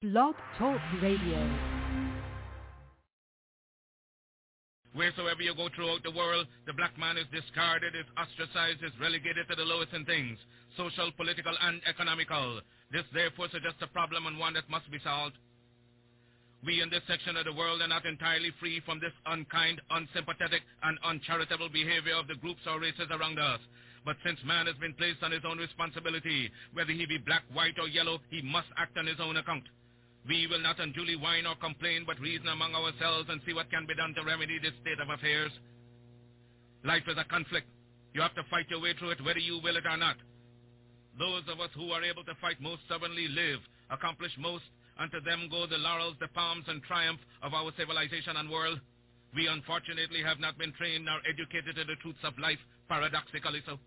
Blog Talk Radio. Wheresoever you go throughout the world, the black man is discarded, is ostracized, is relegated to the lowest in things, social, political, and economical. This therefore suggests a problem and one that must be solved. We in this section of the world are not entirely free from this unkind, unsympathetic, and uncharitable behavior of the groups or races around us. But since man has been placed on his own responsibility, whether he be black, white, or yellow, he must act on his own account. We will not unduly whine or complain, but reason among ourselves and see what can be done to remedy this state of affairs. Life is a conflict. You have to fight your way through it whether you will it or not. Those of us who are able to fight most stubbornly live, accomplish most, and to them go the laurels, the palms, and triumph of our civilization and world. We unfortunately have not been trained nor educated in the truths of life, paradoxically so.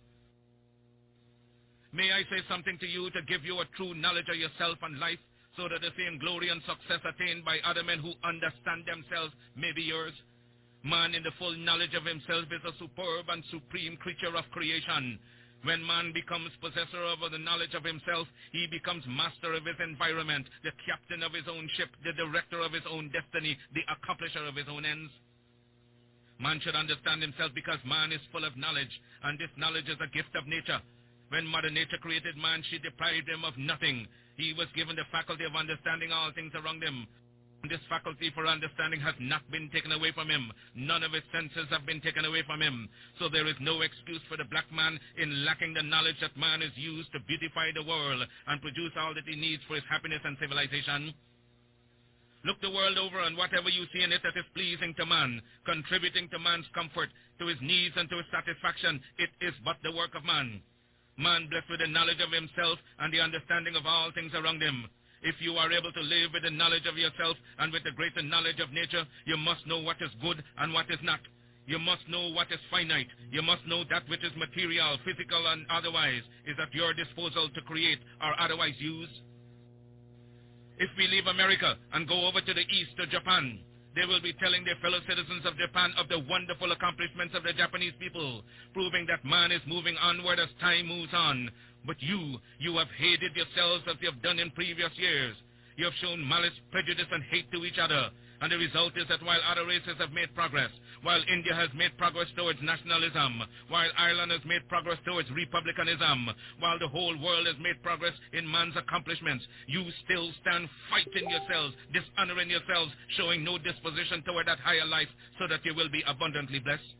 May I say something to you to give you a true knowledge of yourself and life, so that the same glory and success attained by other men who understand themselves may be yours. Man in the full knowledge of himself is a superb and supreme creature of creation. When man becomes possessor of the knowledge of himself, he becomes master of his environment, the captain of his own ship, the director of his own destiny, the accomplisher of his own ends. Man should understand himself because man is full of knowledge, and this knowledge is a gift of nature. When Mother Nature created man, she deprived him of nothing. He was given the faculty of understanding all things around him. This faculty for understanding has not been taken away from him. None of his senses have been taken away from him. So there is no excuse for the black man in lacking the knowledge that man is used to beautify the world and produce all that he needs for his happiness and civilization. Look the world over, and whatever you see in it that is pleasing to man, contributing to man's comfort, to his needs and to his satisfaction, it is but the work of man. Man blessed with the knowledge of himself and the understanding of all things around him. If you are able to live with the knowledge of yourself and with the greater knowledge of nature, you must know what is good and what is not. You must know what is finite. You must know that which is material, physical, and otherwise is at your disposal to create or otherwise use. If we leave America and go over to the east to Japan, they will be telling their fellow citizens of Japan of the wonderful accomplishments of the Japanese people, proving that man is moving onward as time moves on. But you have hated yourselves as you have done in previous years. You have shown malice, prejudice, and hate to each other. And the result is that while other races have made progress, while India has made progress towards nationalism, while Ireland has made progress towards republicanism, while the whole world has made progress in man's accomplishments, you still stand fighting yourselves, dishonoring yourselves, showing no disposition toward that higher life so that you will be abundantly blessed.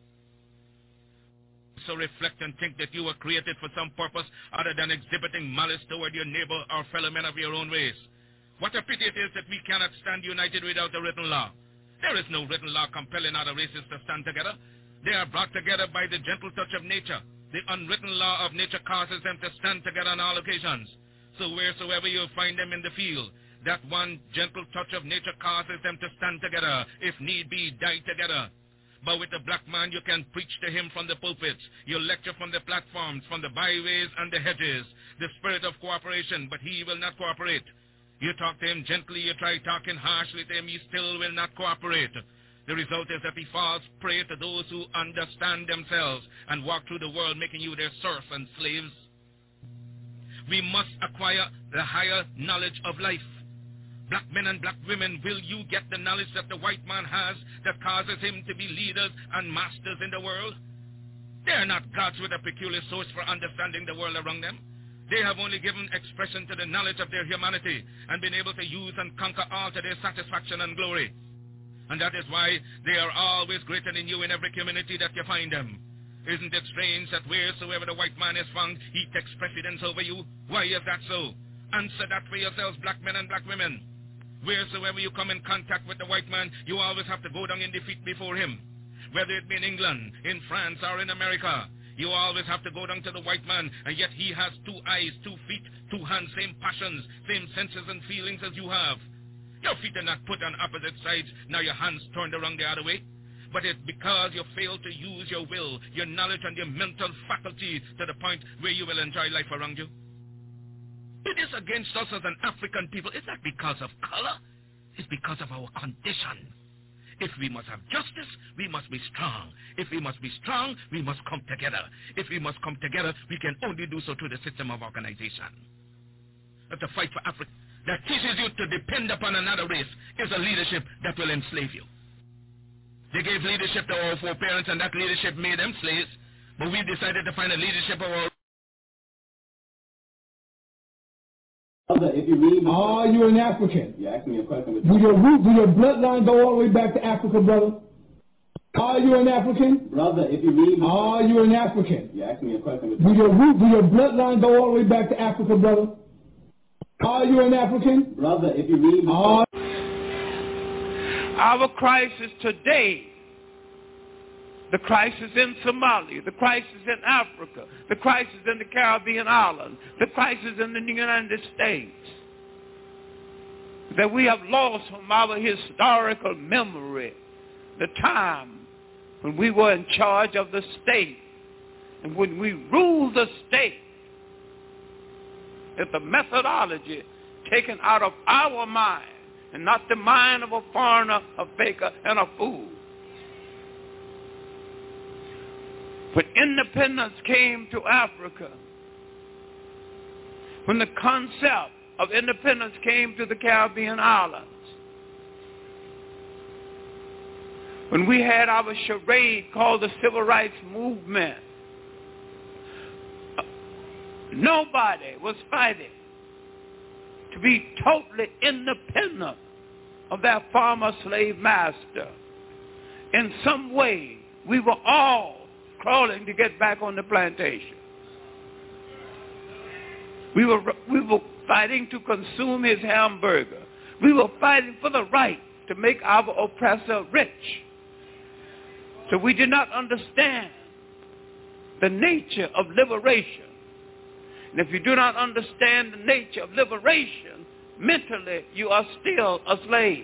So reflect and think that you were created for some purpose other than exhibiting malice toward your neighbor or fellow men of your own race. What a pity it is that we cannot stand united without a written law. There is no written law compelling other races to stand together. They are brought together by the gentle touch of nature. The unwritten law of nature causes them to stand together on all occasions. So wheresoever you find them in the field, that one gentle touch of nature causes them to stand together, if need be, die together. But with the black man, you can preach to him from the pulpits. You lecture from the platforms, from the byways and the hedges. The spirit of cooperation, but he will not cooperate. You talk to him gently, you try talking harshly to him, he still will not cooperate. The result is that he falls prey to those who understand themselves and walk through the world making you their serfs and slaves. We must acquire the higher knowledge of life. Black men and black women, will you get the knowledge that the white man has that causes him to be leaders and masters in the world? They are not gods with a peculiar source for understanding the world around them. They have only given expression to the knowledge of their humanity and been able to use and conquer all to their satisfaction and glory. And that is why they are always greater than you in every community that you find them. Isn't it strange that wheresoever the white man is found, he takes precedence over you? Why is that so? Answer that for yourselves, black men and black women. Wheresoever you come in contact with the white man, you always have to go down in defeat before him. Whether it be in England, in France, or in America, you always have to go down to the white man, and yet he has 2 eyes, 2 feet, 2 hands, same passions, same senses and feelings as you have. Your feet are not put on opposite sides, now your hands turned around the other way. But it's because you fail to use your will, your knowledge, and your mental faculty to the point where you will enjoy life around you. It is against us as an African people. It's not because of color. It's because of our condition. If we must have justice, we must be strong. If we must be strong, we must come together. If we must come together, we can only do so through the system of organization. To fight for Africa. that teaches you to depend upon another race is a leadership that will enslave you. They gave leadership to our foreparents, and that leadership made them slaves, but we decided to find a leadership of our... If you read, are you an African? You asked me a question. Do your bloodline go all the way back to Africa, brother? Are you an African? Brother, if you read... Are you an African? You asked me a question. Do your bloodline go all the way back to Africa, brother? Are you an African? Brother, if you read... Our crisis today, the crisis in Somalia, the crisis in Africa, the crisis in the Caribbean islands, the crisis in the United States, that we have lost from our historical memory the time when we were in charge of the state and when we ruled the state. It's the methodology taken out of our mind and not the mind of a foreigner, a faker, and a fool. When independence came to Africa, when the concept of independence came to the Caribbean islands, when we had our charade called the Civil Rights Movement, nobody was fighting to be totally independent of their former slave master. In some way, we were all crawling to get back on the plantation. We were fighting to consume his hamburger. We were fighting for the right to make our oppressor rich. So we did not understand the nature of liberation. And if you do not understand the nature of liberation, mentally you are still a slave.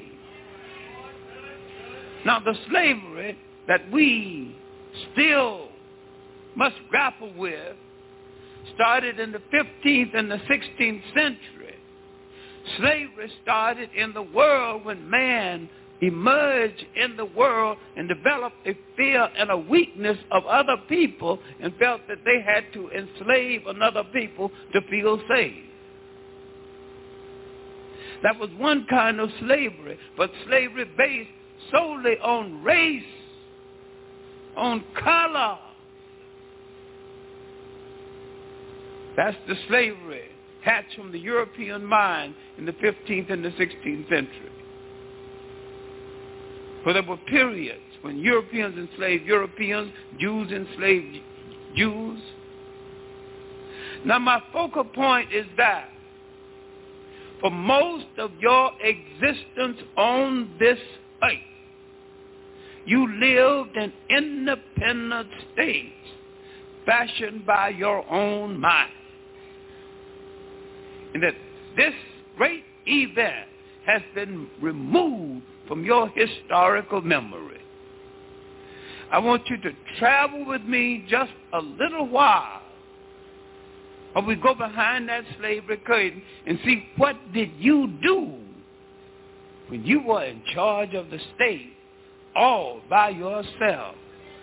Now the slavery that we still must grapple with started in the 15th and the 16th century. Slavery started in the world when man emerged in the world and developed a fear and a weakness of other people and felt that they had to enslave another people to feel safe. That was one kind of slavery, but slavery based solely on race, on color. That's the slavery hatched from the European mind in the 15th and the 16th century. For there were periods when Europeans enslaved Europeans, Jews enslaved Jews. Now my focal point is that for most of your existence on this earth, you lived in independent states fashioned by your own mind. And that this great event has been removed from your historical memory. I want you to travel with me just a little while, or we go behind that slavery curtain and see what did you do when you were in charge of the state all by yourself.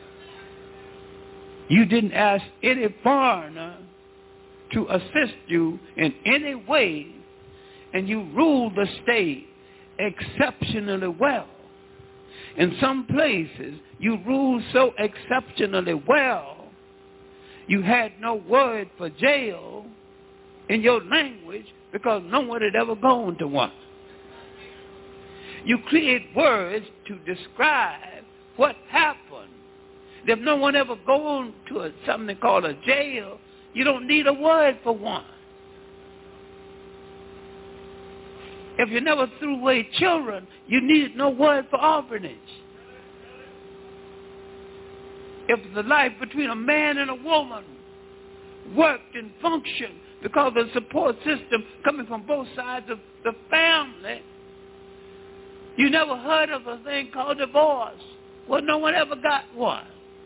You didn't ask any foreigner to assist you in any way, and you ruled the state exceptionally well. In some places, you ruled so exceptionally well, you had no word for jail in your language because no one had ever gone to one. You create words to describe what happened. If no one ever gone to something called a jail, you don't need a word for one. If you never threw away children, you needed no word for orphanage. If the life between a man and a woman worked and functioned because of the support system coming from both sides of the family, you never heard of a thing called divorce. Well, no one ever got one.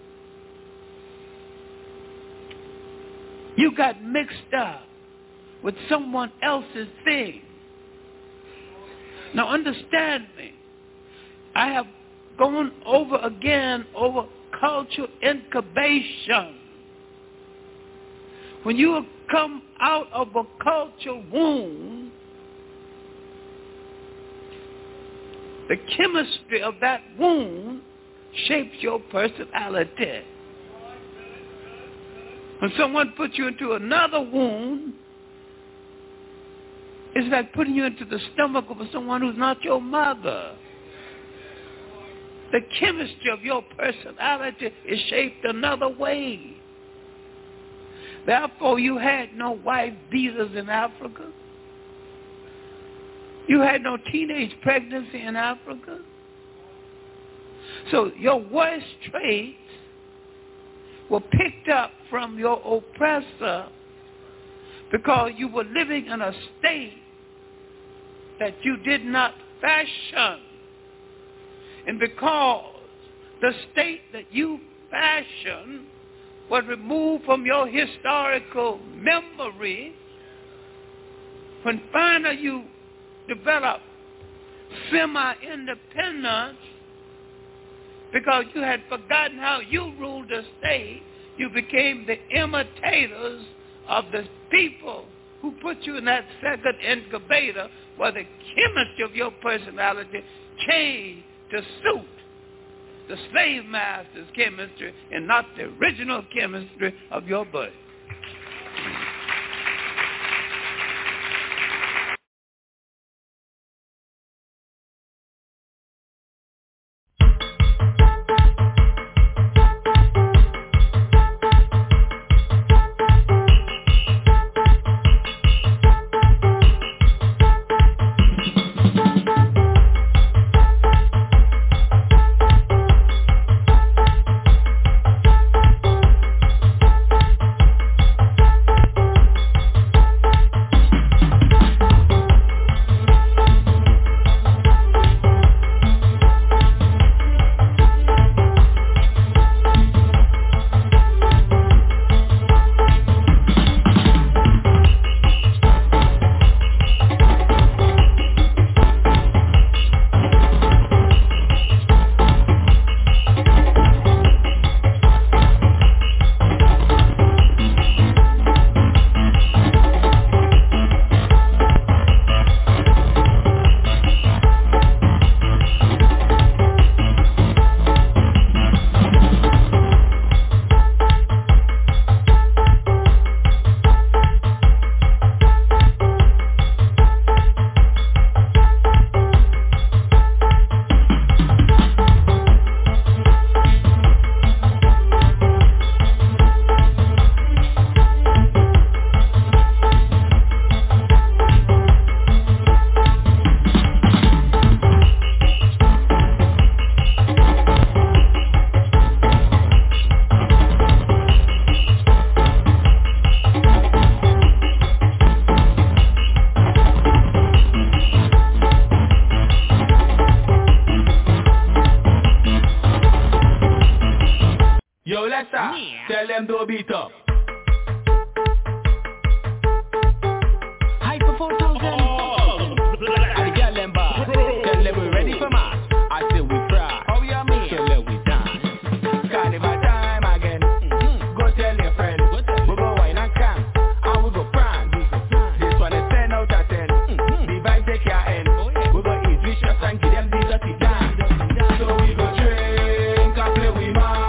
You got mixed up with someone else's thing. Now understand me. I have gone over again over cultural incubation. When you come out of a cultural womb, The chemistry of that wound shapes your personality. When someone puts you into another wound, it's like putting you into the stomach of someone who's not your mother. The chemistry of your personality is shaped another way. Therefore, you had no wife beaters in Africa. You had no teenage pregnancy in Africa. So your worst traits were picked up from your oppressor because you were living in a state that you did not fashion. And because the state that you fashioned was removed from your historical memory, when finally you developed semi-independence, because you had forgotten how you ruled the state, you became the imitators of the people who put you in that second incubator where the chemistry of your personality changed to suit the slave master's chemistry and not the original chemistry of your birth. Tell them to beat up. Hyper 4000. I the girl them bar. Tell them we ready for mass. I say we try. How we are me? Tell them we dance. Carnival time again. Go tell your friends. We go wine and camp. And we go prance. This one is 10 out of 10. The vibe take your end. We go eat vicious and give them the dirty dance. So we go drink and play with mass.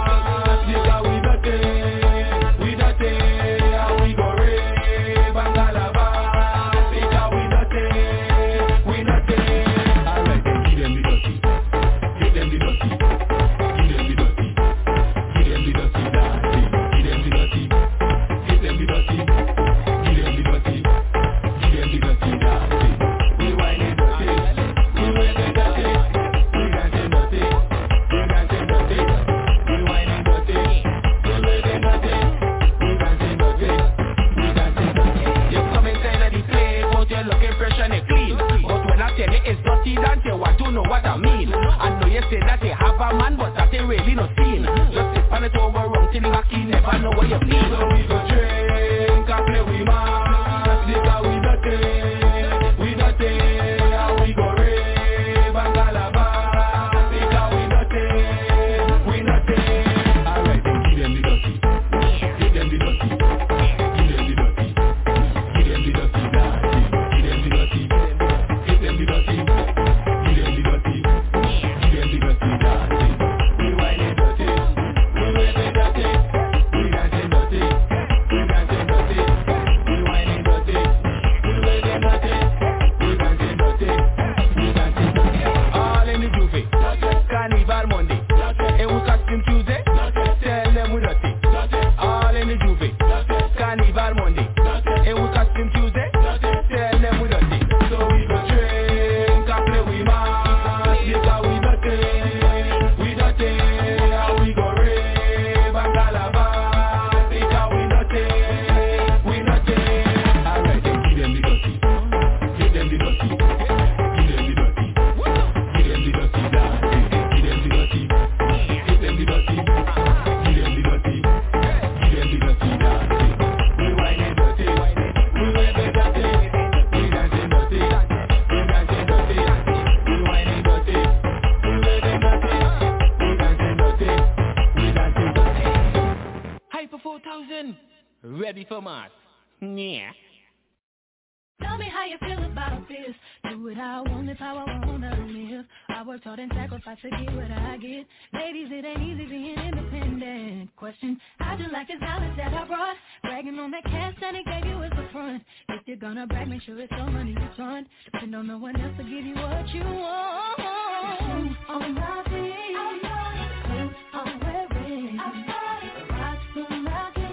for Mars. Yeah. Tell me how you feel about this. Do what I want, live how I wanna live. I worked hard and sacrificed to get what I get. Ladies, it ain't easy being independent. Question, how'd you like this knowledge that I brought? Bragging on that cash that he gave you as a front. If you're gonna brag, make sure it's your money you front. Depend on no one else to give you what you want. On my feet, I'm wearing, rocks on my feet.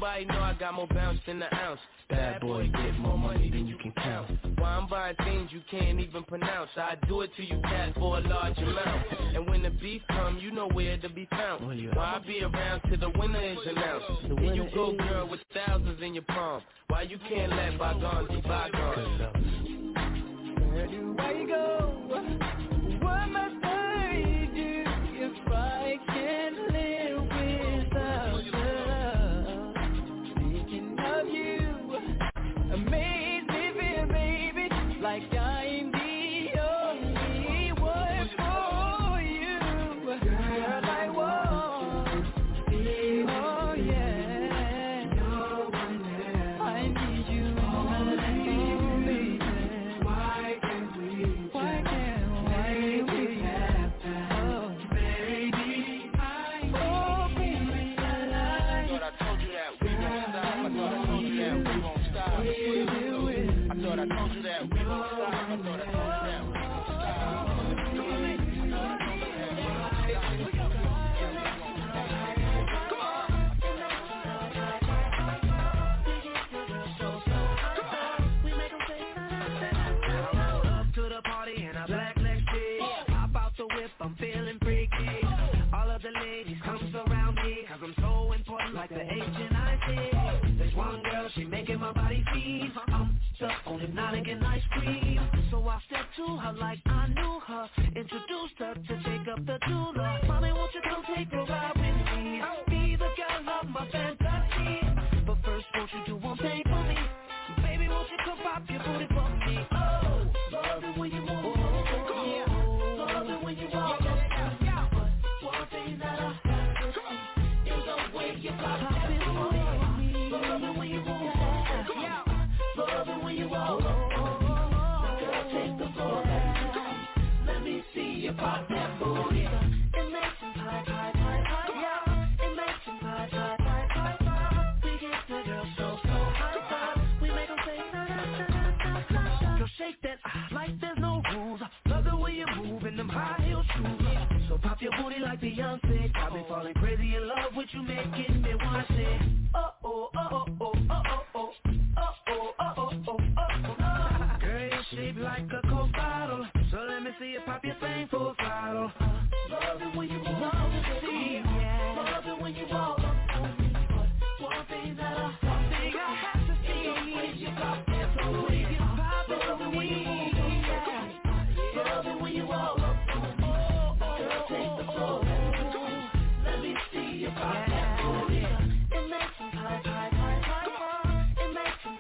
everybody know I got more bounce than an ounce. Bad boy, get more money than you can count. Why I'm buying things you can't even pronounce. I do it to you cat for a large amount. And when the beef come, you know where to be found. Why I be around till the winner is announced. Here you go, girl, with thousands in your palm. Why you can't let bygones be bygones? Where do I go? What must I do if I can't live without love? Thinking of you amaze me, feel, baby, like I'm the only one for you. Girl, I want you, oh yeah. No one else. I need you, oh baby. Why can't we make it happen? Oh baby, oh baby, I thought I told you that we won't stop. I thought I told you that we won't stop. I thought I told you that we won't stop. I thought I told you that we won't stop. Up to the party in a black lipstick. Pop out the whip, I'm feeling freaky. All of the ladies come surround me, cause I'm so important like the ancient I did. There's one girl, she making my body feed. I'm stuck on hypnotic and ice cream. So I stepped to her like I knew her. Introduced her to take up the doula. Mommy, won't you come take a ride with me? Be the girl of my fantasy. But first, won't you do one thing for me? Baby, won't you come pop your booty for me? Oh, love it when you move. Love it when you walk. But one thing that I have to see is the way you pop that booty. Love it when you move. Love it when you walk. Girl, take the floor. Let me see you pop that booty. It makes them high. It makes them high. We get the girls so high. We make them say girl, shake that like there's no rules. Love the way you move in them high heel shoes. So pop your booty like Beyonce. I've been falling crazy in love with you, making me wanna say oh oh oh oh oh oh oh oh oh oh oh oh. Girl, you're shaped like a Coke bottle, so let me see you pop your thing full throttle. Love it when you move. Love it when you walk. One thing that I have to see when you pop that booty. Love it when you move. Love it when you walk. Girl, take the floor. Let me see you pop that booty. It makes them high. It makes them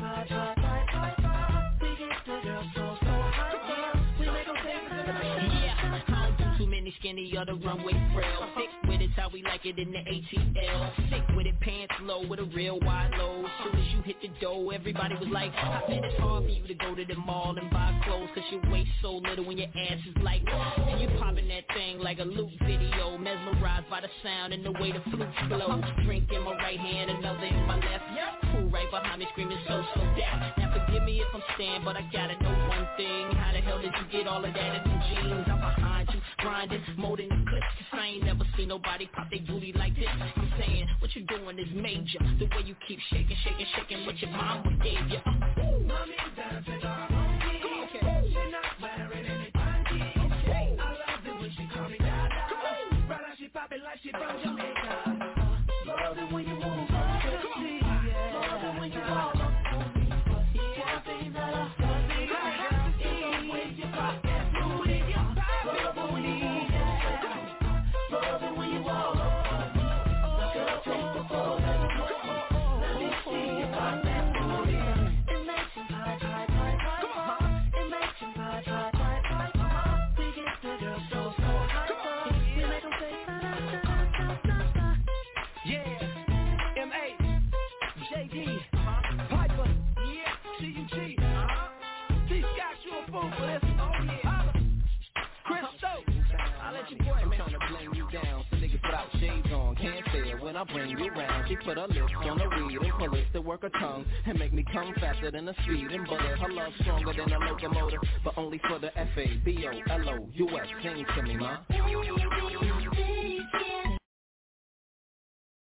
high. We get the girls so high. We make them say yeah, I don't do too many skinny or the runway frail. Thick with it's how we like it in the ATL. Sick with it, pants low with a real wide load. Soon as you hit the dough, everybody was like, I bet it's hard for you to go to the mall and buy clothes, cause your waist so little when your ass is like, and you popping that thing like a loop video. Mesmerized by the sound and the way the flutes blow. Drink in my right hand, another in my left. Pool right behind me screaming so that. Now forgive me if I'm staying, but I gotta know one thing. How the hell did you get all of that in them jeans? I'm behind you, grinding, molding the clips. Cause I ain't never seen nobody pop their booty like this. I'm saying, what you doing is major. The way you keep shaking what your mama gave you. Mommy dancing on me. Okay. She not wearing any panties. Okay. I love it when she call me Dada. Right now she pop it like she from Jamaica. Love it when you move. Love it when you walk. One thing that I have to see is the way you pop that booty. Love it when you move. Love it when you walk. Girl, take the floor. Let me see you pop that booty. It makes them high. It makes them high. We get the girls so high. We make them say yeah. M.A. J.D. Piper. Yeah. C.U.G. T. Scott, you a fool for this. Oh yeah. Chris Stokes. I'll let you play, man. I'm trying to blame you down, so niggas without shades on can't fail when I bring you round. She put her lips on the weed and pull it to work her tongue and make me come faster than a speed and butter. Her love stronger than a locomotive, but only for the F-A-B-O-L-O-U-S. Sing to me, ma.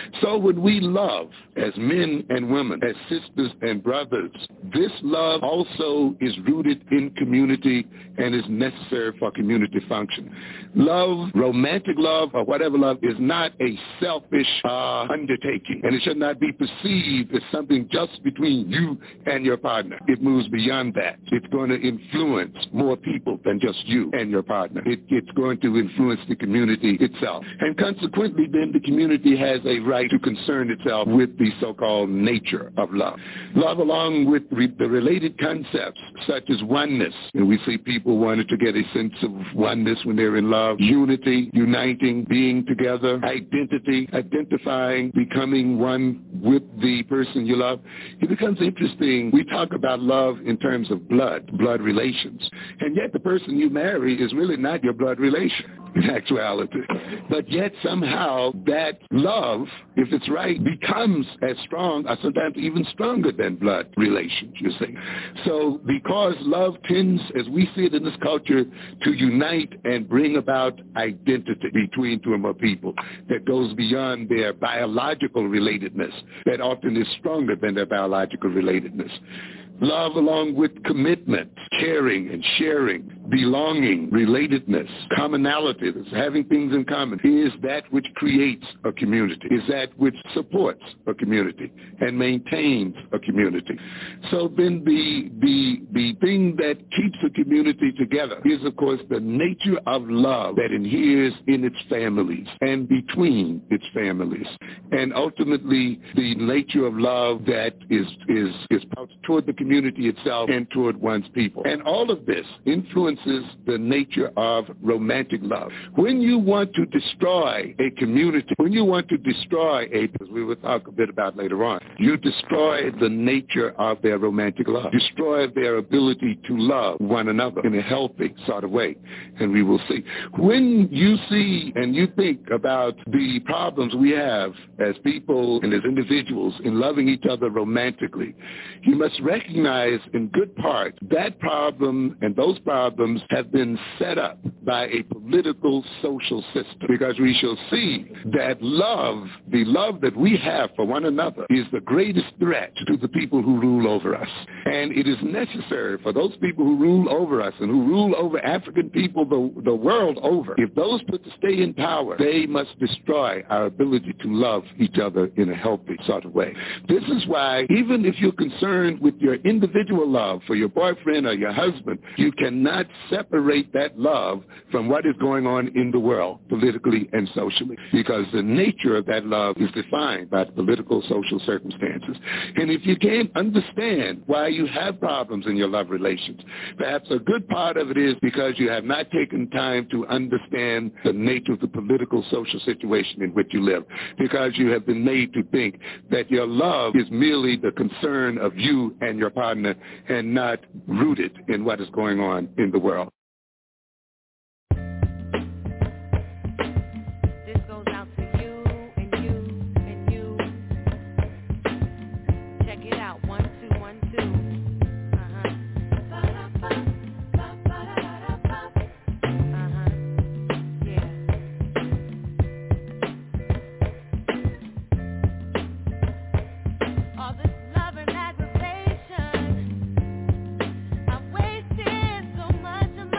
So when we love as men and women, as sisters and brothers, this love also is rooted in community and is necessary for community function. Love, romantic love, or whatever love, is not a selfish undertaking, and it should not be perceived as something just between you and your partner. It moves beyond that. It's going to influence more people than just you and your partner. It's going to influence the community itself. And consequently, then, the community has a right to concern itself with the so-called nature of love. Love, along with the related concepts, such as oneness, and we see people wanting to get a sense of oneness when they're in love, unity, uniting, being together, identity, identifying, becoming one with the person you love. It becomes interesting. We talk about love in terms of blood relations, and yet the person you marry is really not your blood relation in actuality. But yet somehow that love, if it's right, becomes as strong or sometimes even stronger than blood relations, you see. So because love tends, as we see it in this culture, to unite and bring about identity between two or more people that goes beyond their biological relatedness, that often is stronger than their biological relatedness. Love, along with commitment, caring and sharing, belonging, relatedness, commonality, having things in common, is that which creates a community, is that which supports a community and maintains a community. So then the thing that keeps a community together is, of course, the nature of love that inheres in its families and between its families, and ultimately the nature of love that is toward the community itself and toward one's people. And all of this influences the nature of romantic love. When you want to destroy a community, when you want to destroy as we will talk a bit about later on, you destroy the nature of their romantic love, destroy their ability to love one another in a healthy sort of way. And we will see. When you see and you think about the problems we have as people and as individuals in loving each other romantically, you must recognize in good part that problem and those problems have been set up by a political social system, because we shall see that love, the love that we have for one another, is the greatest threat to the people who rule over us. And it is necessary for those people who rule over us and who rule over African people the world over, if those put to stay in power, they must destroy our ability to love each other in a healthy sort of way. This is why even if you're concerned with your individual love for your boyfriend or your husband, you cannot separate that love from what is going on in the world, politically and socially, because the nature of that love is defined by political, social circumstances. And if you can't understand why you have problems in your love relations, perhaps a good part of it is because you have not taken time to understand the nature of the political, social situation in which you live, because you have been made to think that your love is merely the concern of you and your partner and not rooted in what is going on in the world. This goes out to you and you and you. Check it out. 1, 2, 1, 2. All this love and aggravation, I'm wasting so much of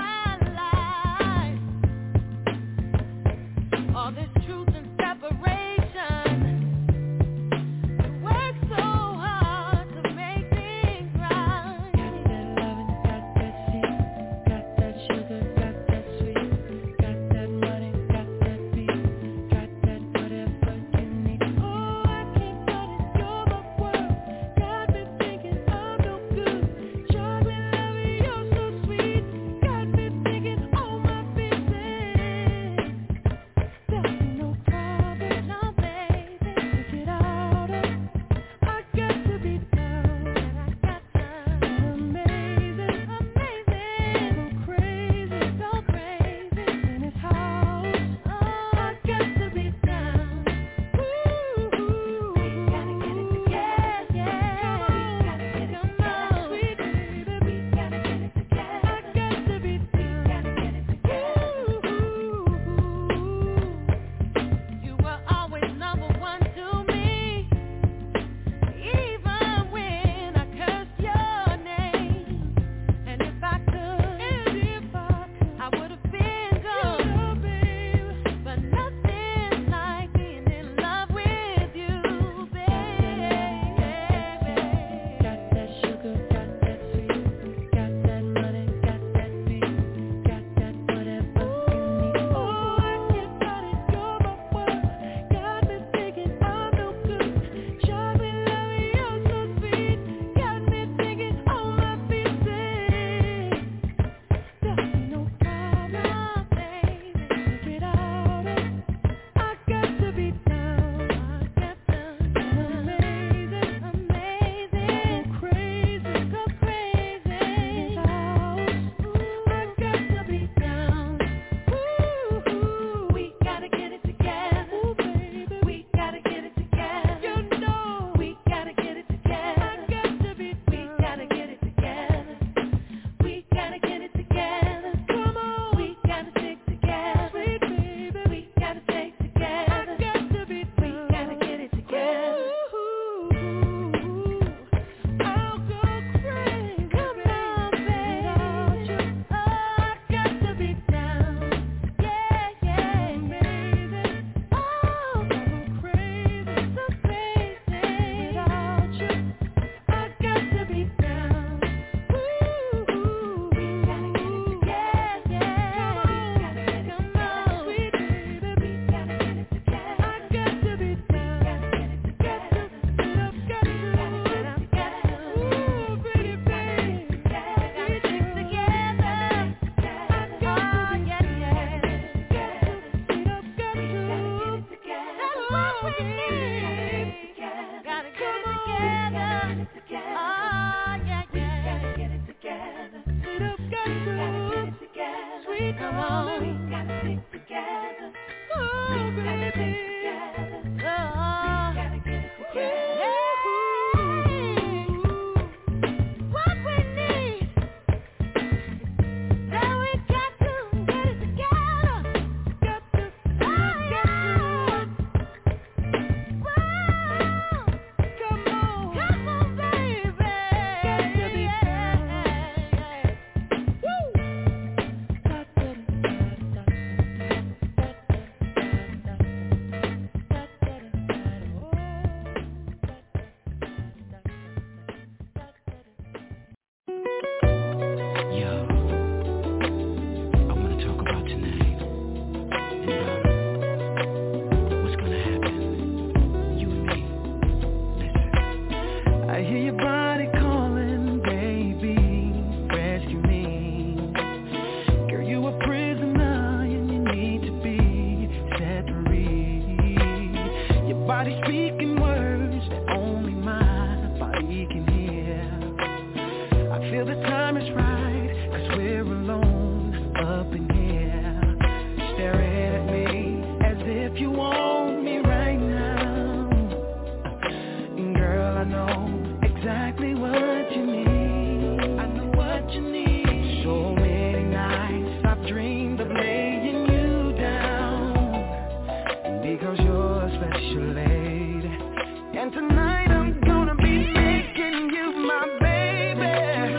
And tonight I'm gonna be making you my baby.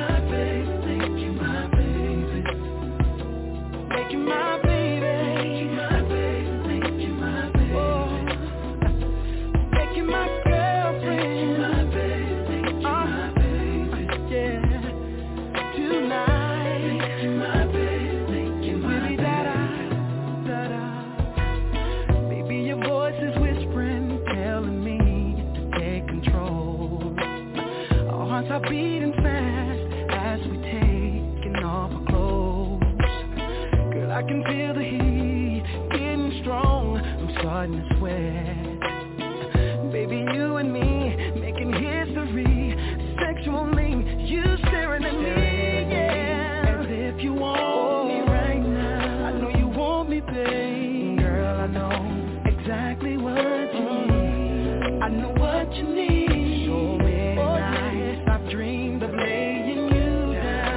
Make you my baby. Make you my baby. Make you my baby. Oh. Make you my girlfriend. My baby. My baby. Yeah. Tonight. Make you my baby. Make you my baby. Da-da. Baby, your voice is whispering, telling me to take control. Our hearts are beating fast as we taking off our clothes. Girl, I can feel the heat getting strong. I'm starting to sweat. Baby, you and me making history. Sexually, you staring at me, yeah. As if you want me right now. I know you want me, babe. Girl, I know exactly what you need. I know what you need. So many nights I've dreamed of laying you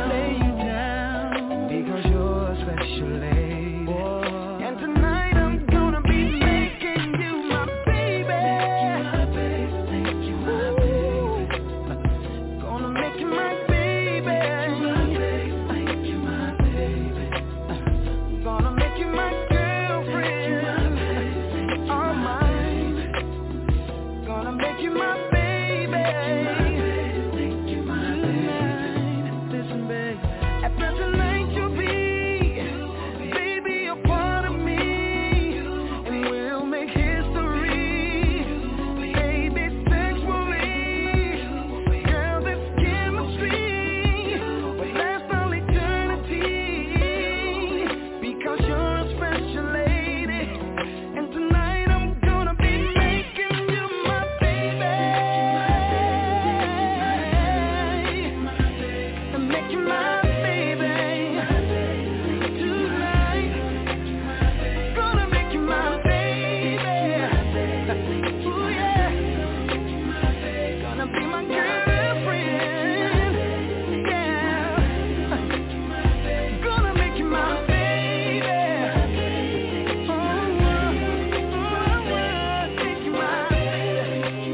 down, because you're a special lady. And tonight I'm gonna be making you my baby. Make you my baby. Gonna make you my baby. Make you my baby. Gonna make you my girlfriend. All mine. Gonna make you my baby. Make you my baby. Listen, babe. After tonight you'll be, baby, a part of me, and we'll make history. Baby, sexually, girl, this chemistry will last all eternity, because you're a special lady. And tonight I'm gonna be making you my baby. And make you my baby. Tonight, gonna make you my baby. Ooh, yeah. Gonna be my girlfriend. Yeah. Gonna make you my baby. Oh, make you my baby.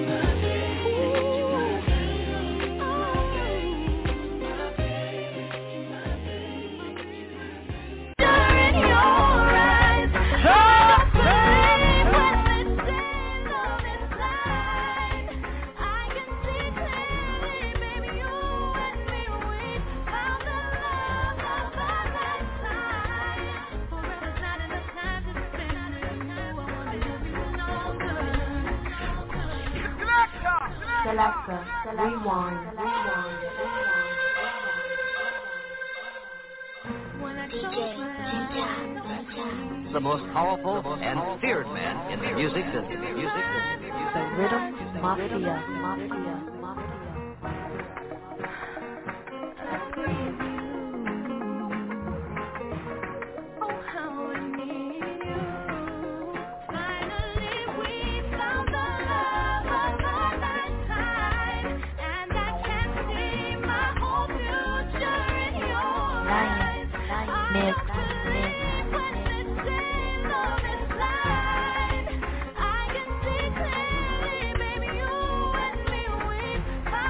Selector, rewind. The most powerful and feared man in the music business. The Rhythm Mafia. Oh, how I need you. Finally, we found the love of a lifetime, and I can see my whole future in your eyes. I believe when they say love is blind. I can see clearly, baby, you and me, we found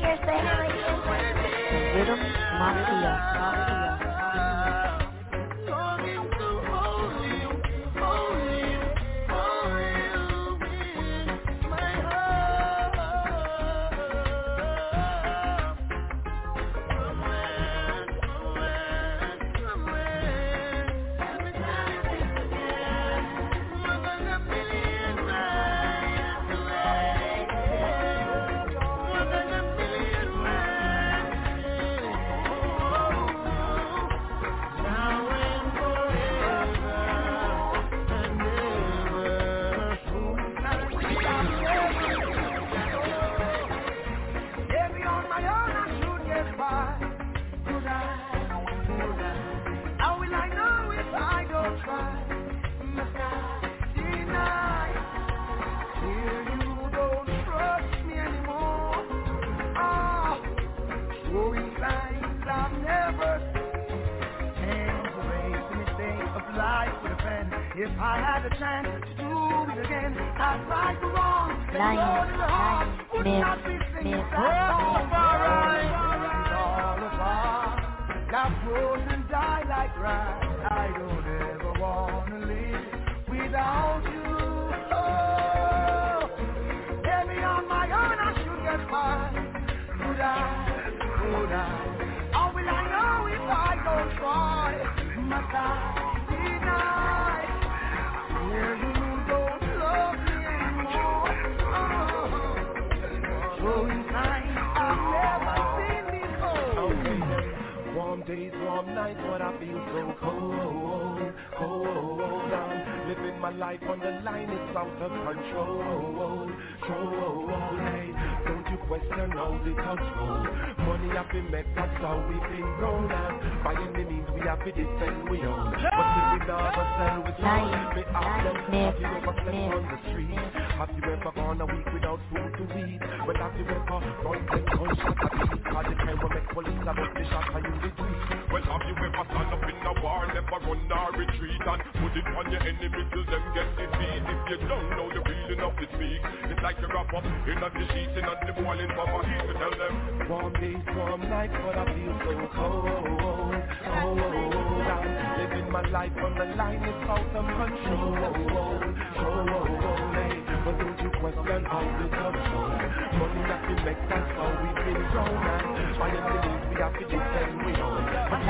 here, stay here. The Rhythm Mafia. If I had a chance to do it again, I'd right the wrong. Lion, would not be singing Rastafari. All of us that grows and die like grass. I don't ever want to live without you. Oh, get me on my own, I should get by. Could I? How will I know if I don't try? Must I deny? You don't love me anymore. So in time, I've never seen before. Warm days, warm nights, but I feel so cold. I'm living my life on the line, it's out of control. Hey, don't you question all the control. Money have been made, that's how we've been grown up. By any means we have to defend we own. But till we never sell with soul. They ask them, have you ever slept on the street? Have you ever gone a week without food to eat? But have you ever run 10 gunshots at the beat? Cause the time we make police about the shots and you retreat. Well, have you ever stand up in a war, never run or retreat, and put it on your enemy till them get defeat? If you don't know the feeling of the speak, it's like you wrap up in the sheets and on the boiling summer heat. We tell them, warm days, warm nights, but I feel so cold. I'm living my life on the line, it's out of control. Hey, but don't you question how we control. Money that we make, that's how we've been grown. And by any means we have to defend we own.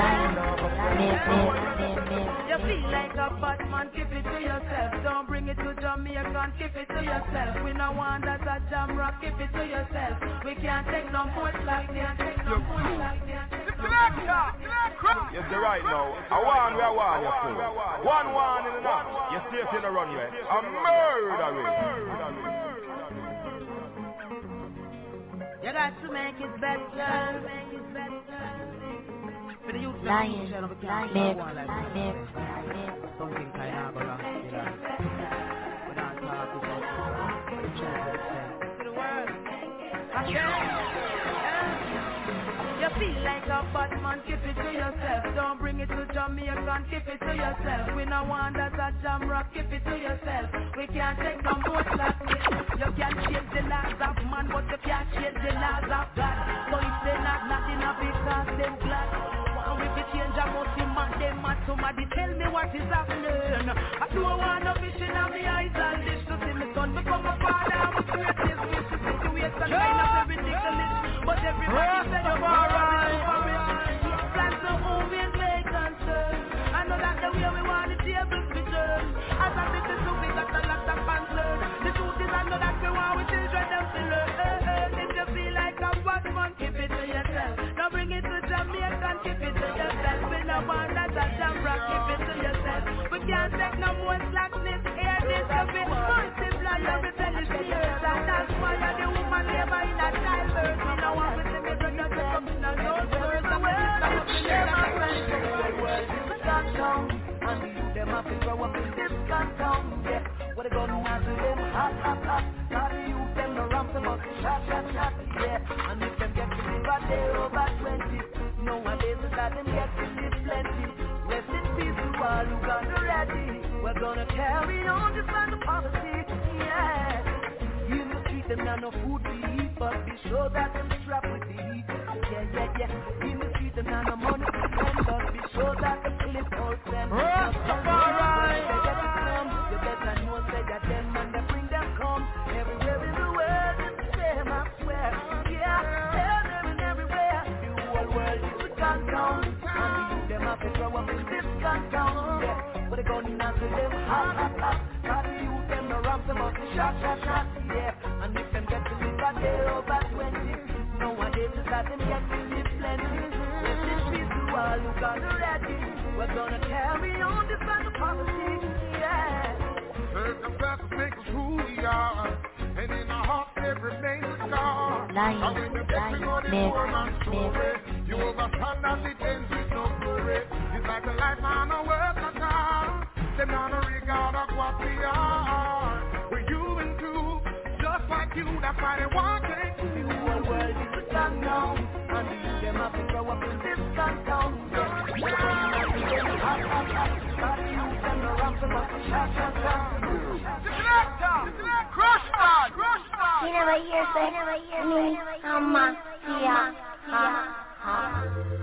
You feel like a Batman, keep it to yourself. Don't bring it to Jamaica, keep it to yourself. We no want that a jam rock, keep it to yourself. We can't take no more slack, can't take no more slack. Yes, you're right now. I want you fool. One in the night. You're safe in the runway. A murderer. You got to make it better. For the youth, Lion, something kind of go wrong, you know. But I'll talk about to the world. You feel like a Batman, keep it to yourself. Don't bring it to Jamaica, keep it to yourself. We no want that a jam rock, keep it to yourself. We can't take no more slack. You can change the laws of man, but you can't change the laws of God. So if they not nothing up because them glad. And if you change about the man, them mad. Somebody tell me what is happening. I don't want no vision of the eyes and this to see me son become a father. I'm create this situation kind of ridiculous. But everybody said you're alright. Plans to always make concern. I know that the way we want the table to turn. As a citizen we got a lot of concern. The truth is I know that we want with children them to learn. If you feel like a Batman, keep it to yourself. Now bring it to Jamaica, keep it to yourself. We no want that a jam rock, keep it to yourself. We can't take no more slackness. Hear this of it. Multiply your rebellious years. And that's why the woman labor in a childbirth. We no want to see me bring you to come in a road words. And when you stop up in there, my friends, the world is shut down. And the youth them have to grow up in this countdown. Yeah, what they gonna do them hot. Now the youth them no ramp them up, shot. Yeah, and if them get to live a day over 20, nowadays it's that them get to live plenty. Rest in peace to all who got ready. We're gonna carry on this kind of policy. Yeah, you know treat them now no food to eat, but be sure that them strapped with the yeah. In the street and on the money to spend, but be sure that the police hold them. Rastafari. You better know say that them and they bring them come. Everywhere in the world it's the same, I swear. Yeah, there and everywhere. The whole world is a countdown. And the youth them have to grow up in this countdown. Yeah, but they gun out to them hot, hot, hot. Got the youth them the rams them up to shot, shot, shot. Yeah, and if them get to live a day over 20. Nowadays is that them get to live plenty. Rest in peace to all who got ready. We're gonna carry on this kind of policy. Yeah. Circumstances make us who we are, and in our hearts there remains a scar. And when you get to know this poor man's story, you understand that it ends with no glory. It's like the life man a work at all. Them not a regard of what we are. We're human too, just like you. That's why they want to take you. The whole world is a countdown, and the youth them have to grow up in this countdown. Yeah, we're gonna have to get hot, hot, hot. Got the youth them the rams them up to shot, shot, shot. You never hear say me, Mama, yeah, ha, ha.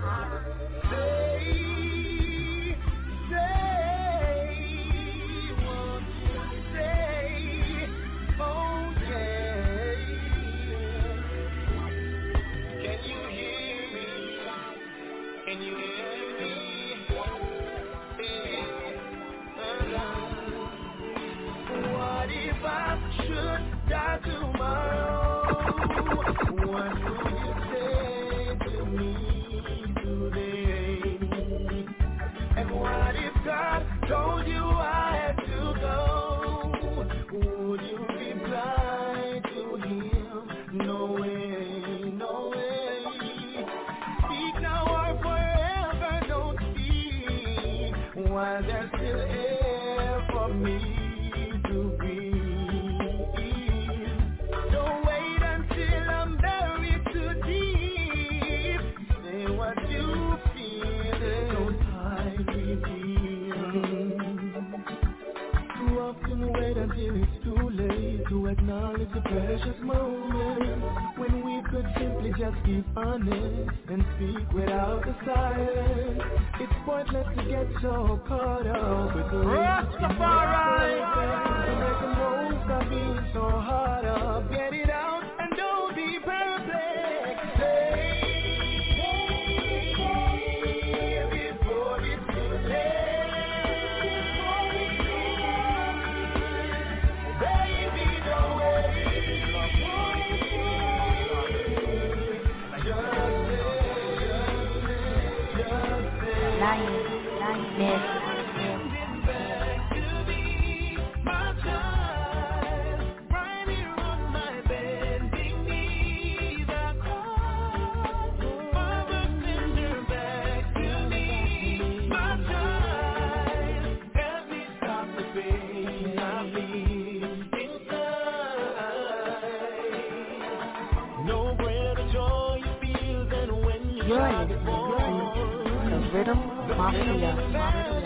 Die tomorrow. What will you say to me today? And what if God told you I had to go? Would you be blind to Him? No way, no way. Speak now or forever don't speak. While there's still air for me. Until it's too late to acknowledge the precious moment when we could simply just be honest and speak without the silence. It's pointless to get so caught up with the Rastafari. To make the most of being so hard up. Get it out and don't be perplexed. Before it's too late. Rhythm Mafia.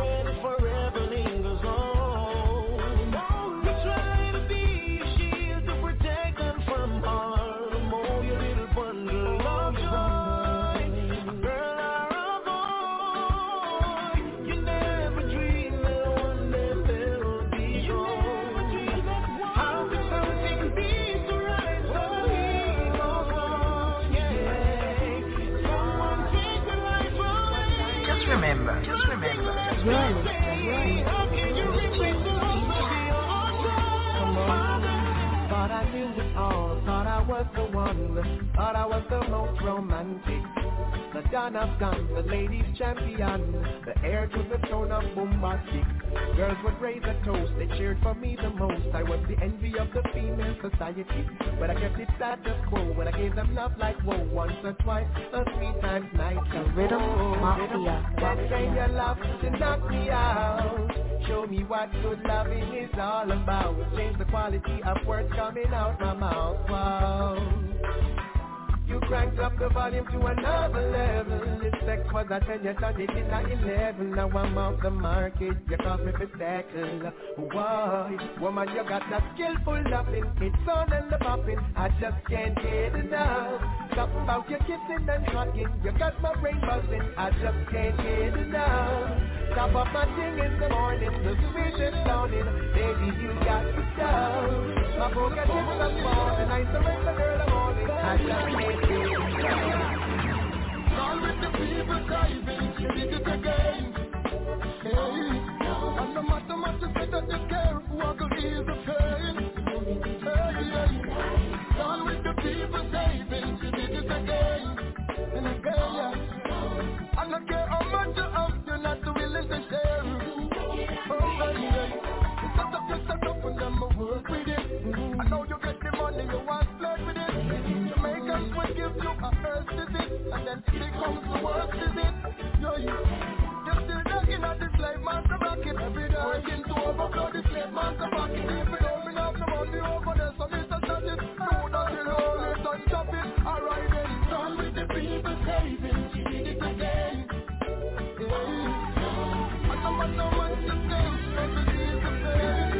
Thought I knew it all, thought I was the one, thought I was the most romantic. The Don of guns, the ladies champion, the heir to the throne of bombastic. Girls would raise a toast, they cheered for me the most. I was the envy of the female society, but I kept it status quo when I gave them love like whoa. Once or twice, or 3 times night. The Rhythm Mafia. That say your love to knock me out. Show me what good loving is all about. Change the quality of words coming out my mouth. Wow. You cranked up the volume to another level. This sex was a 10, you started in a 11. Now I'm off the market, you call me for tackle. Why? Woman, you got that skillful loving. It's on and the popping, I just can't get enough. Something about your kissing and hugging, you got my brain buzzing, I just can't get enough. Top of my thing in the morning, the sweetest sounding, baby, you got to stop. My focus is on falling, I surrender girl I'm on it, I just can't get enough. All with the people driving, she did it again. Hey, and no matter what you say that you care, walk will ease the pain. Hey, all with the people saving, she did it again and again, yeah. I don't care how much you have, you're not willing to share. Oh, yeah. You set up and then I work with it. I know you get the money, you want to play with it. Jamaicans will give you a first visit, and then it comes the worst visit. You're still looking at the slave master bracket every day. Working to overflow the slave master pocket. If you don't bring up the money over there, so Mr. Static, know that you'll always untop it. Alright then, done with the people saving, she did it again. I know what no one to say, so to ease the pain.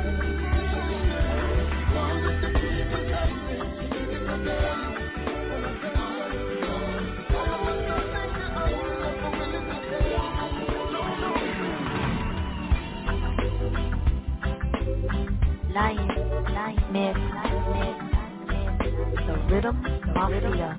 Done with the people saving, she did it again. Lion, myth, the rhythm mafia.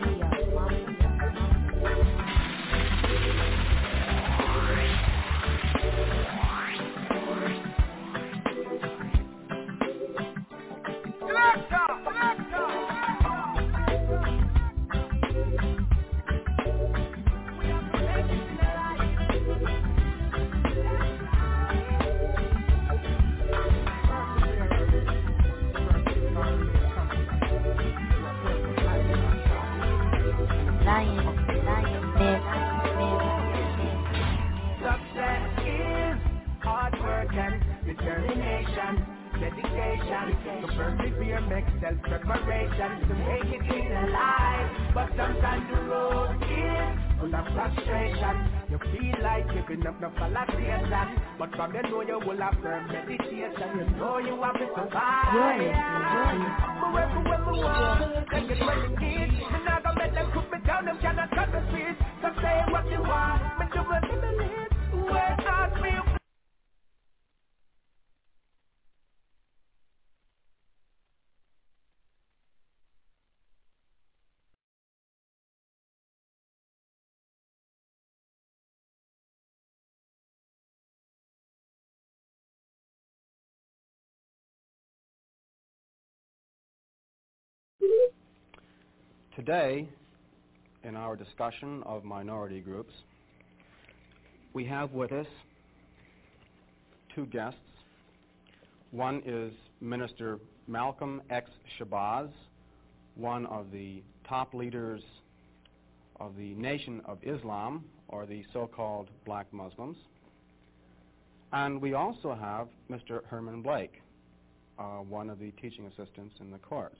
Self-preparation to make it in life, but sometimes the road is full of frustration. You feel like giving up the validation, but from you know you will have firm meditation. You know you have to survive. Whoever want, they get what you need. I'm not gonna let them put me down, them cannot cut the street. So say what you want, but you will be the lead. Where ask me. Today, in our discussion of minority groups, we have with us two guests. One is Minister Malcolm X. Shabazz, one of the top leaders of the Nation of Islam, or the so-called black Muslims. And we also have Mr. Herman Blake, one of the teaching assistants in the course.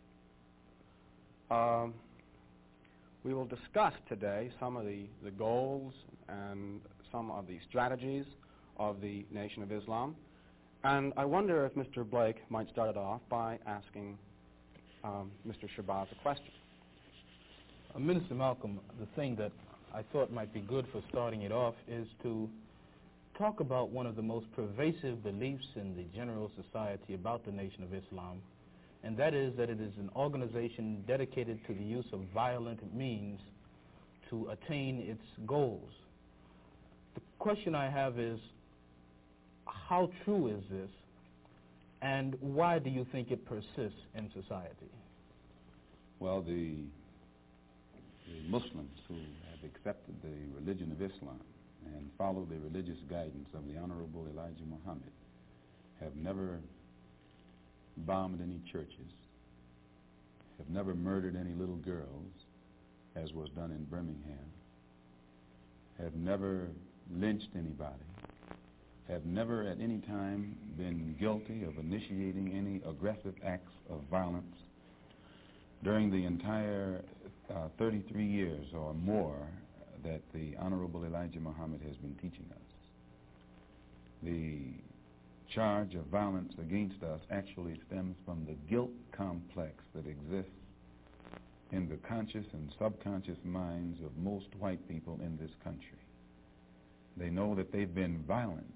We will discuss today some of the goals and some of the strategies of the Nation of Islam. And I wonder if Mr. Blake might start it off by asking Mr. Shabazz a question. Minister Malcolm, the thing that I thought might be good for starting it off is to talk about one of the most pervasive beliefs in the general society about the Nation of Islam, and that is that it is an organization dedicated to the use of violent means to attain its goals. The question I have is, how true is this, and why do you think it persists in society? Well, the Muslims who have accepted the religion of Islam and follow the religious guidance of the Honorable Elijah Muhammad have never bombed any churches, have never murdered any little girls, as was done in Birmingham, have never lynched anybody, have never at any time been guilty of initiating any aggressive acts of violence, During the entire 33 years or more that the Honorable Elijah Muhammad has been teaching us, the charge of violence against us actually stems from the guilt complex that exists in the conscious and subconscious minds of most white people in this country. They know that they've been violent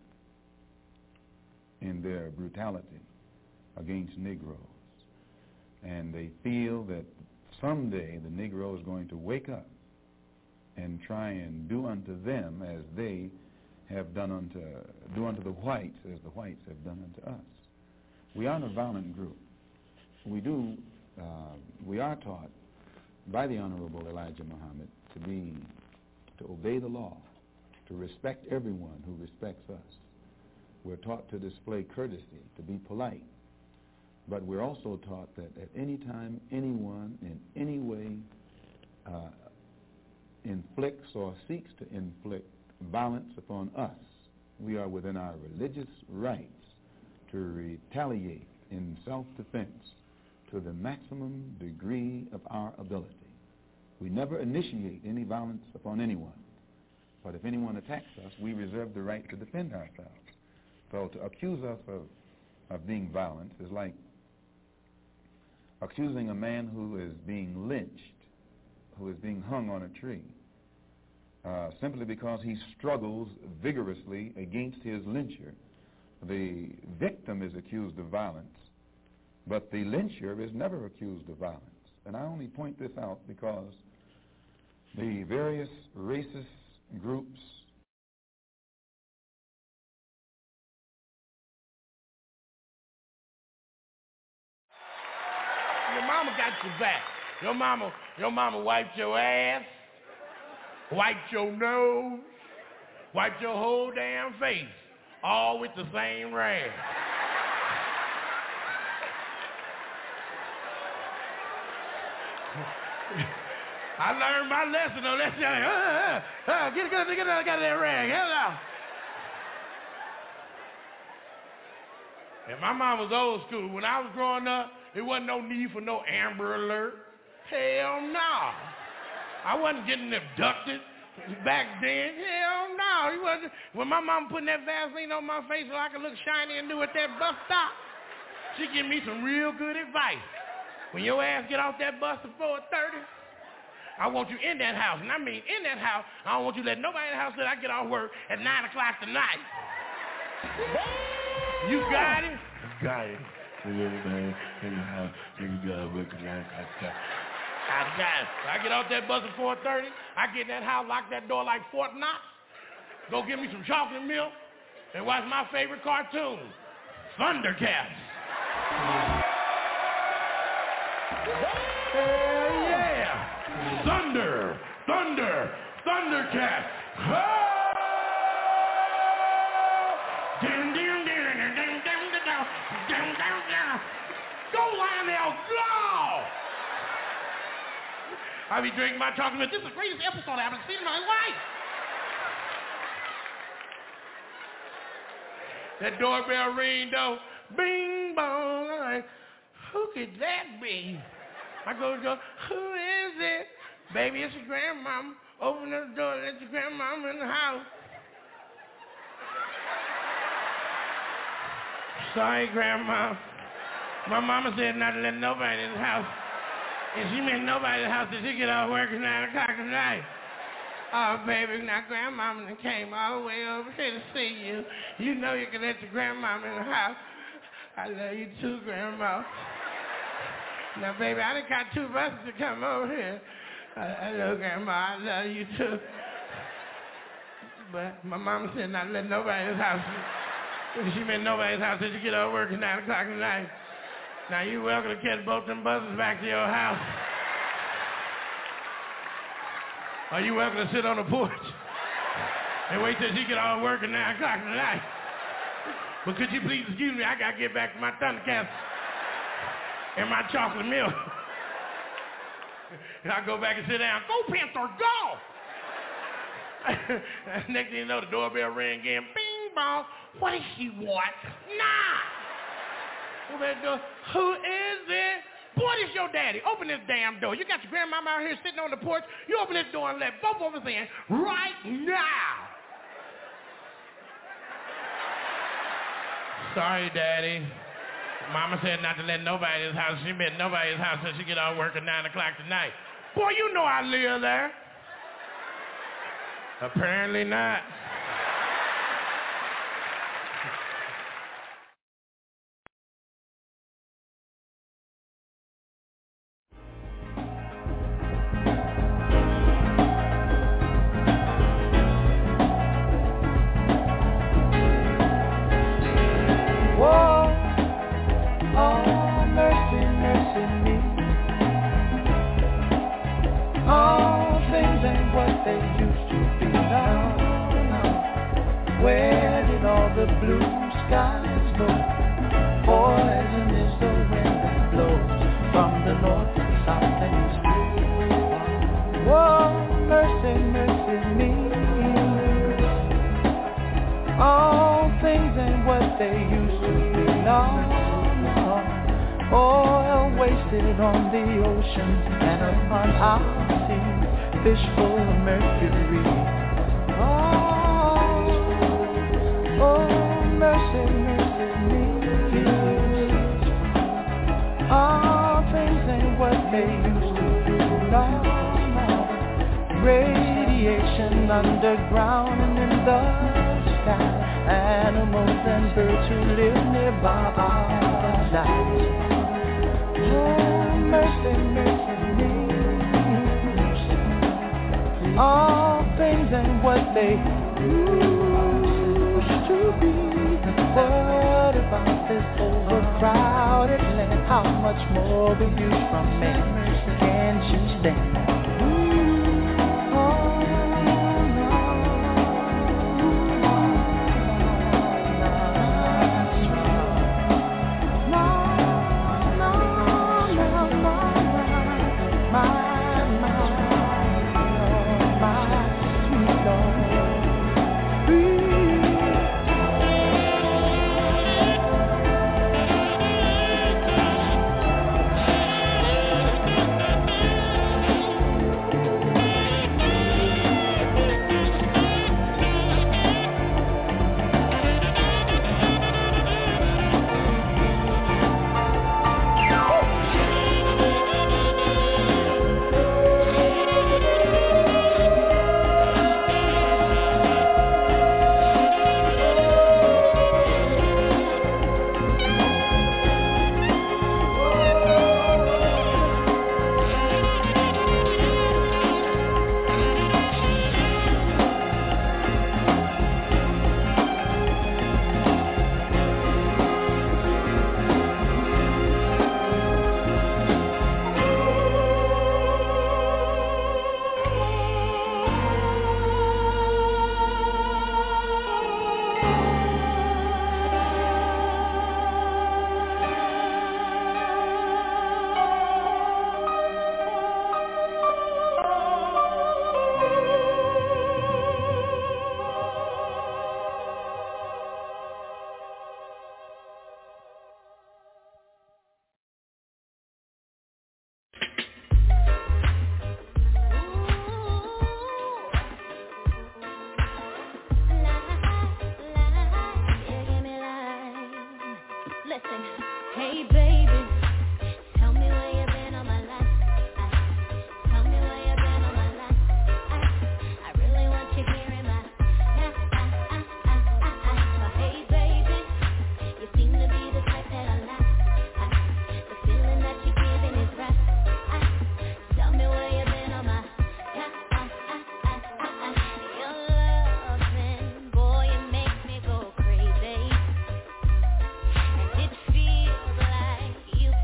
in their brutality against Negroes, and they feel that someday the Negro is going to wake up and try and do unto them as they have done unto the whites as the whites have done unto us. We aren't a violent group. We are taught by the Honorable Elijah Muhammad to obey the law, to respect everyone who respects us. We're taught to display courtesy, to be polite. But we're also taught that at any time, anyone in any way inflicts or seeks to inflict violence upon us, we are within our religious rights to retaliate in self-defense to the maximum degree of our ability. We never initiate any violence upon anyone, but if anyone attacks us, we reserve the right to defend ourselves. So to accuse us of being violent is like accusing a man who is being lynched, who is being hung on a tree, simply because he struggles vigorously against his lyncher. The victim is accused of violence, but the lyncher is never accused of violence. And I only point this out because the various racist groups Your mama got your back. Your mama wiped your ass, wiped your nose, wiped your whole damn face, all with the same rag. I learned my lesson on that. Get out of that rag. Hell out. And my mom was old school. When I was growing up, there wasn't no need for no Amber Alert. Hell no. I wasn't getting abducted back then. Hell no. He wasn't. When my mom putting that Vaseline on my face so I could look shiny and do at that bus stop, she give me some real good advice. When your ass get off that bus at 4:30, I want you in that house. And I mean in that house. I don't want you to let nobody in the house that I get off work at 9 o'clock tonight. You got it? Got it. Man, in the house, you gotta recognize I got it. I get off that bus at 4:30. I get in that house, lock that door like Fort Knox. Go get me some chocolate milk and watch my favorite cartoon, Thundercats. Hell yeah! Thundercats. Go, Lionel, go! I be drinking my chocolate milk. This is the greatest episode I've ever seen in my life. That doorbell ring, though. Bing, bong. I'm like, who could that be? I go, who is it? Baby, it's your grandmama. Open up the door, let your grandmama in the house. Sorry, Grandma. My mama said not to let nobody in the house. And she meant nobody in the house till she get off work at 9 o'clock at night. Oh, baby, now Grandmama came all the way over here to see you. You know you can let your grandmama in the house. I love you too, Grandma. Now, baby, I done got 2 buses to come over here. I love Grandma. I love you too. But my mama said not to let nobody in the house. She meant nobody's house till you get off work at 9 o'clock at night. Now you welcome to catch both them buses back to your house. Or you welcome to sit on the porch and wait till she get off work at 9 o'clock at night. But could you please excuse me? I gotta get back to my Thundercats and my chocolate milk. And I go back and sit down. Go, Panther, go! Next thing you know, the doorbell rang again. Bing, bong. What does she want? Nah! Who is it? Boy, does this your daddy. Open this damn door. You got your grandmama out here sitting on the porch. You open this door and let both of us in right now. Sorry, Daddy. Mama said not to let nobody in his house. She been nobody's house since she get out of work at 9 o'clock tonight. Boy, you know I live there. Apparently not. Underground and in the sky, animals and birds who live nearby our lives. Oh, mercy, mercy me. All things and what they used to be. What about this overcrowded land? How much more will you from me? Can't you stand? You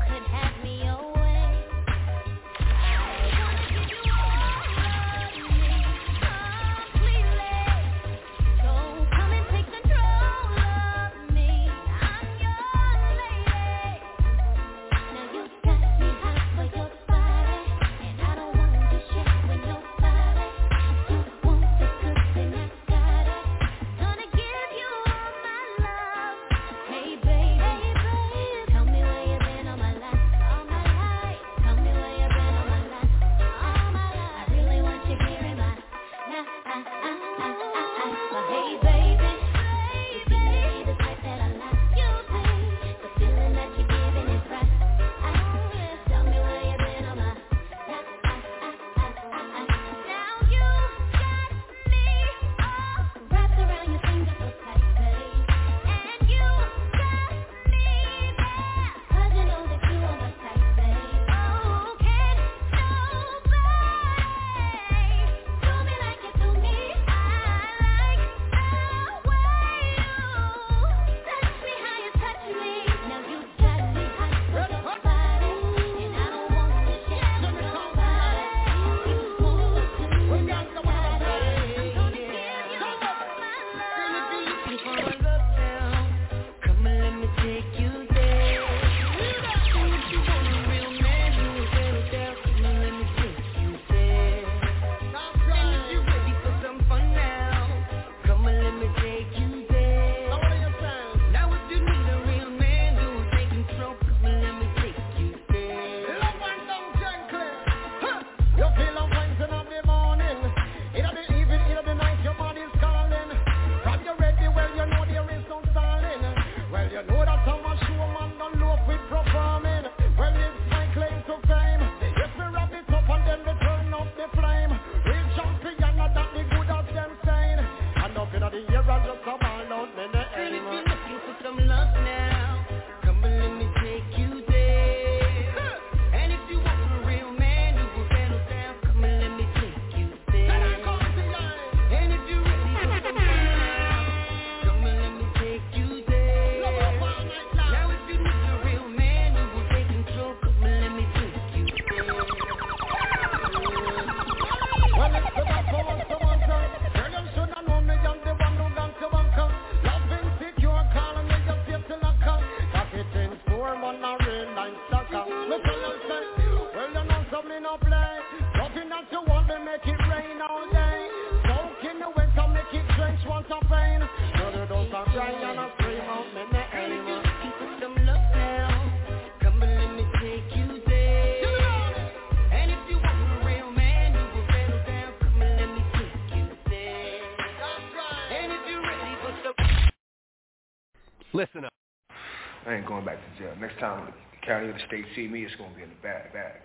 Listen up. I ain't going back to jail. Next time the county or the state see me, it's going to be in the bag.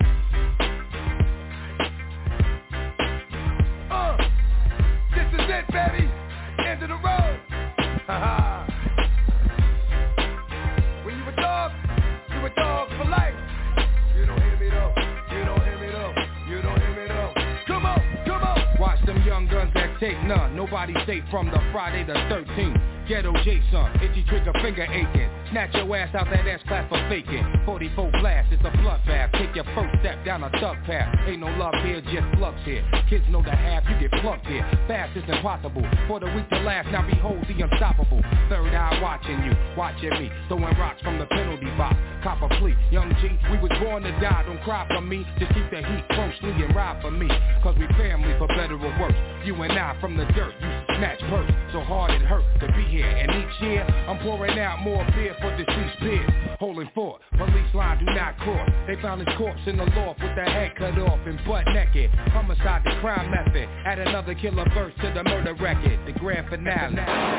This is it, baby. End of the road. Ha-ha. When you a dog for life. You don't hear me though. Come on. Watch them young guns that take none. Nobody safe from the Friday the 13th. Ghetto Jason, itchy trigger finger aching. Snatch your ass out that S-class for faking. 44 blast, it's a bloodbath. Take your first step down a thug path. Ain't no love here, just slugs here. Kids know the half, you get plugged here. Fast is impossible, for the weak to last. Now behold the unstoppable. Third eye watching you, watching me. Throwing rocks from the penalty box. Cop a plea, young G, we was born to die. Don't cry for me, just keep the heat closely and ride for me. Cause we family for better or worse. You and I from the dirt, used to snatch purse. So hard it hurt to be here. And each year, I'm pouring out more beer for deceased peers. Holding fort, police line do not court. They found his corpse in the loft with the head cut off and butt naked. Homicide, the crime method. Add another killer verse to the murder record. The grand finale.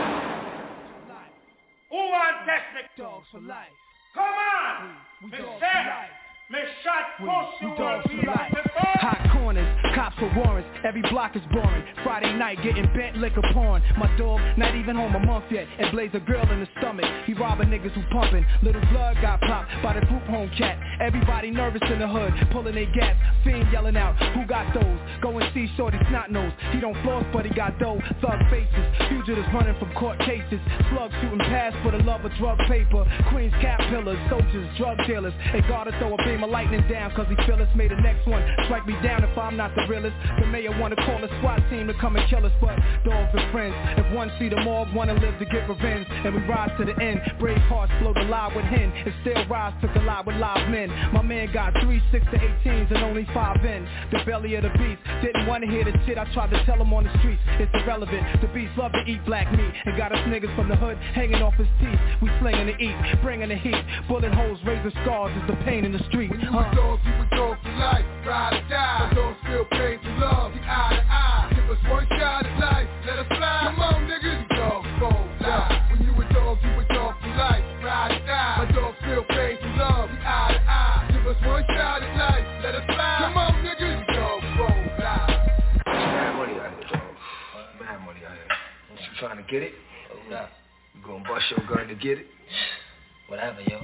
Who wants technic? Dogs for life. Come on! We Me dogs say, for life. me shot post you dogs will for be life. on the phone. Hot corners, cops with warrants, every block is boring. Friday night getting bent liquor porn. My dog not even home a month yet, and blaze a girl in the stomach. He robbing niggas who pumping. Little blood got popped by the group home cat. Everybody nervous in the hood, pulling their gas. Fiend yelling out, who got those? Go and see shorty snot nose. He don't floss but he got dough, thug faces. Fugitives running from court cases. Slugs shooting past for the love of drug paper. Queens cap pillars, soldiers, drug dealers. They gotta throw a beam of lightning down cause he feel us. May the next one strike me down if I'm not the realest. The mayor wanna call a SWAT team to come and kill us, but dogs are friends. If one see the morgue, wanna live to get revenge. And we rise to the end. Brave hearts float alive with hen. And still rise took a lot with live men. My man got 3 6 to 18s and only 5 in. The belly of the beast. Didn't wanna hear the shit I tried to tell him on the streets. It's irrelevant. The beast love to eat black meat. And got us niggas from the hood hanging off his teeth. We slinging to eat, bringing the heat. Bullet holes, razor scars is the pain in the street. When you a dog, you a dog for life. Ride or die. My dogs feel pain through love. The eye to eye. Give us one shot at life. Let us fly. Come on, niggas. You dogs gon' lie. When you a dog for life. Ride or die. My dogs feel pain through love. The eye to eye. Give us one shot at life. Let us fly. Come on, niggas. You dogs gon' lie. Mad money out here, dog. Mad money out here. You trying to get it? You gonna bust your gun to get it? Whatever, yo.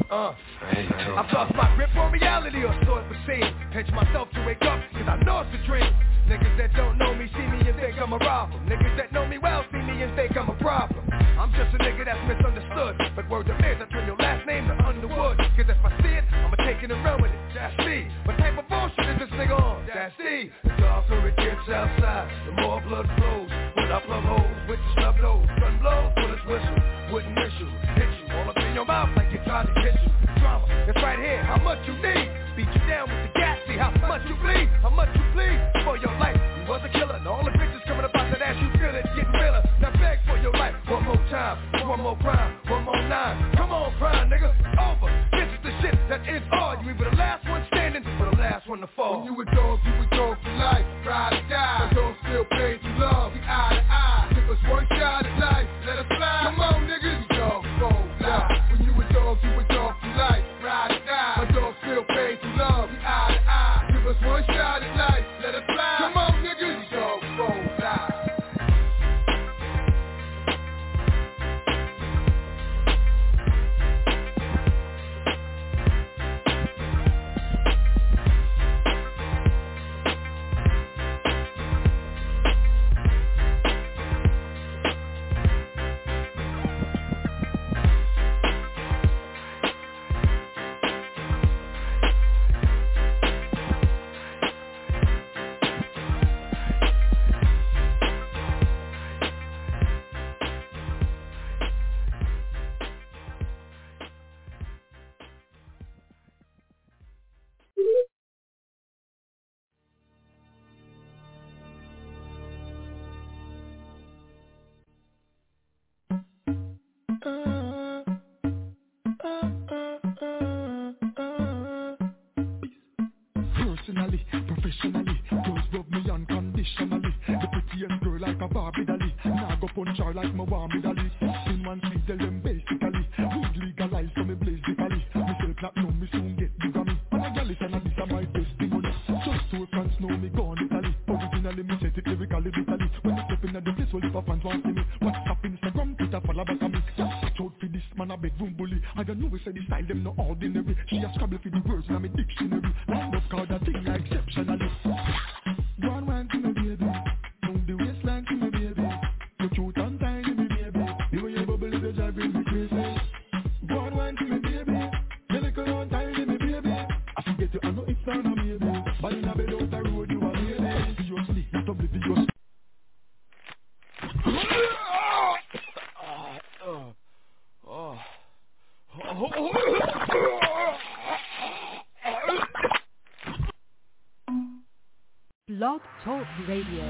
I toss my grip on reality or sort for scene. Pinch myself to wake up, cause I know it's a dream. Niggas that don't know me see me and think I'm a rival. Niggas that know me well see me and think I'm a problem. I'm just a nigga that's misunderstood. But word to is I turn your last name to Underwood. Cause if I see it, I'ma take it and run with it. That's me. What type of bullshit is this nigga on? That's D. The darker it gets outside, the more blood flows. When I plug holes with the snub nose. Gun blows, bullets whistle. Wouldn't miss you, hit you all up in your mouth like you tried to hit you. Drama, it's right here, how much you need? Beat you down with the gas, see how much you bleed. How much you bleed for your life. You was a killer, and all the bitches coming about that ass, you feel it, getting realer. Now beg for your life, one more time, one more crime, one more 9. Come on, crime, nigga, over. This is the shit that is all. You either the last one standing or the last one to fall. When you a dog for life, ride or die. My dogs feel pain through love, the eye to eye. Give us one shot at life, let us fly. Come on, niggas, you dogs gon' lie. When you a dog for life, ride or die. My dogs feel pain through love, the eye to eye. Give us one shot at life, let us fly. Come on, niggas, you dogs gon' lie. Personally, professionally, girls love me unconditionally. The prettiest girl like a Barbie dolly. Now go punch her like my Muhammad Ali. In one thing tell them basically, we scrabble for the words in my dictionary. Line up card that thing like exceptionally. Go on wine to me baby, down the waistline to me baby. You cute and tiny me baby, the way you bubble is driving me crazy. Go on wine to me baby, you little and tiny me baby. I forget you, I know it's not a baby, but in a bed out the road you are baby. Seriously, not oblivious. Blog Talk Radio.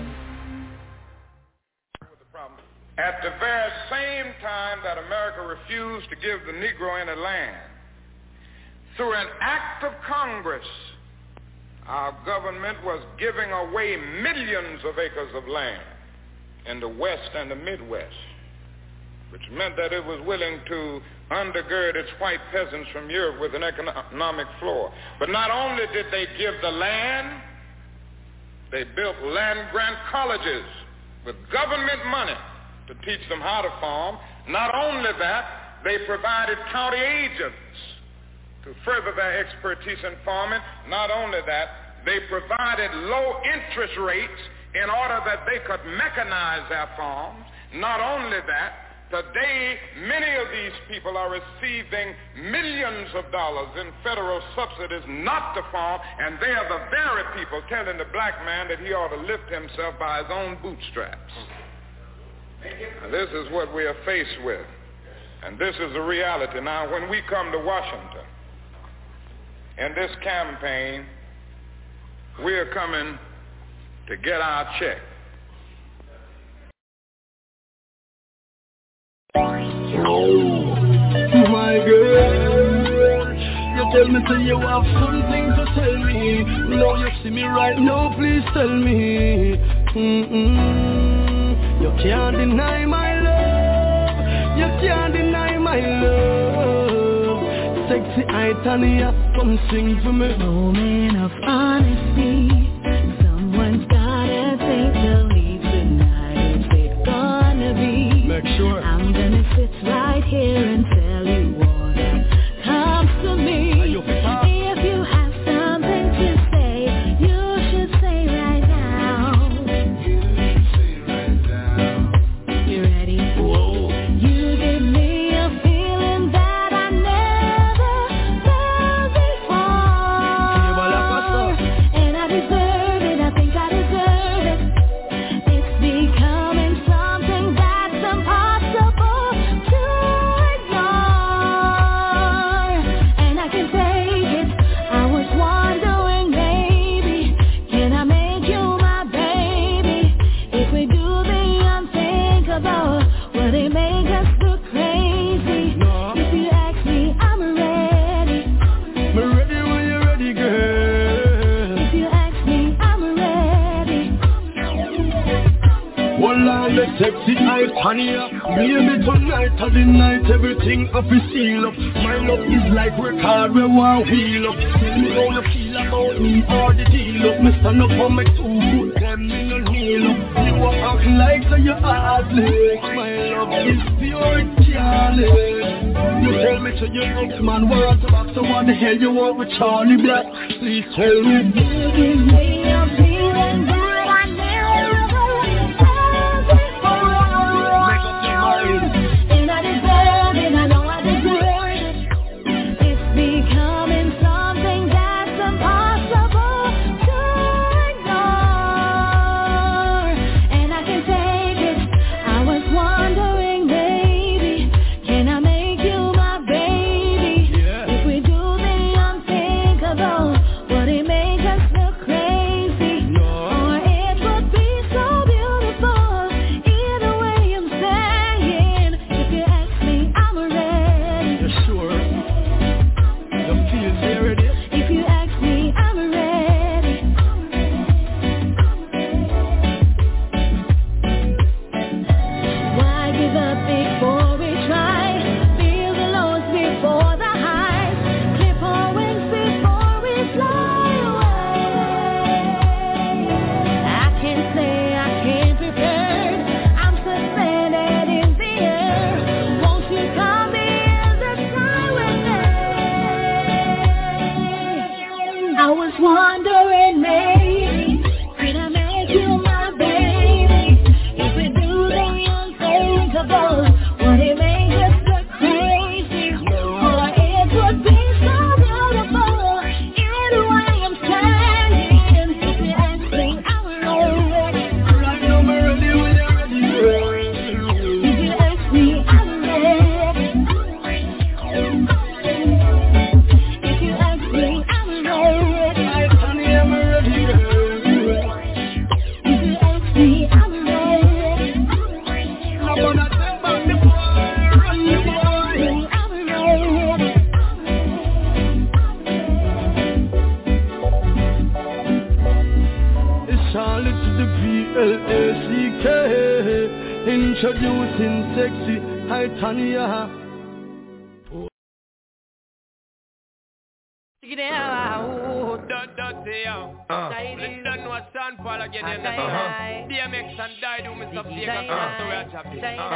At the very same time that America refused to give the Negro any land, through an act of Congress, our government was giving away millions of acres of land in the West and the Midwest, which meant that it was willing to undergird its white peasants from Europe with an economic floor. But not only did they give the land, they built land-grant colleges with government money to teach them how to farm. Not only that, they provided county agents to further their expertise in farming. Not only that, they provided low interest rates in order that they could mechanize their farms. Not only that, today, many of these people are receiving millions of dollars in federal subsidies not to farm, and they are the very people telling the black man that he ought to lift himself by his own bootstraps. Now, this is what we are faced with, and this is the reality. Now, when we come to Washington, in this campaign, we are coming to get our check. My girl, you tell me say you have something to tell me. Now you see me right now, please tell me. You can't deny my love. You can't deny my love. Sexy Itania, come sing for me. Moment of honesty. Someone's gotta take the lead tonight. Is it gonna be? Make sure I'm gonna sit right here and tell you what comes to me. If you have something to say, you should say right now. You ready? Whoa. You give me a feeling that I never felt before, and I deserve it. I think I deserve it. It's becoming something that's impossible to ignore, and I can take it. I was wondering, maybe, can I make you my baby? If we do the unthinkable, will it make us look crazy? If you ask me, I'm ready. I'm ready when you're ready, girl. If you ask me, I'm ready. Hold on, the sexy Itania. Baby, tonight or the night, everything up is seal up. My love is like record, we want wheel up. Tell me how you feel about me or the deal up. Me stand up for me too good, them me no kneel up. You are acting like so you heartless. My love is pure, it can't live. You tell me to your next man, wants to back, so what the hell you want with Charlie Black? Please tell me. You give me a feeling that I never felt before, Make up your mind. and I deserve it. I know I deserve it. It's becoming something that's impossible to ignore, and I can take it. I was wondering, baby, can I make you my baby? If we do the unthinkable, would it make us look crazy? wondering maybe could I make you my baby? If we do the unthinkable, would it make us look crazy? Or it would be so beautiful in the way I'm standing. If you ask me, I'm ready. Right now I'm ready when I'm ready. If you ask me, I'm ready. If you ask me, I'm ready. Honey, I'm ready. If you ask me, I'm ready. I'm gonna take back the boy, run the boy. I'm ready. It's Charlotte to the P-L-A-C-K, introducing sexy Titania. Linda no stand for again in the DMX and Dido, Mr. Vega, Master Rajabi.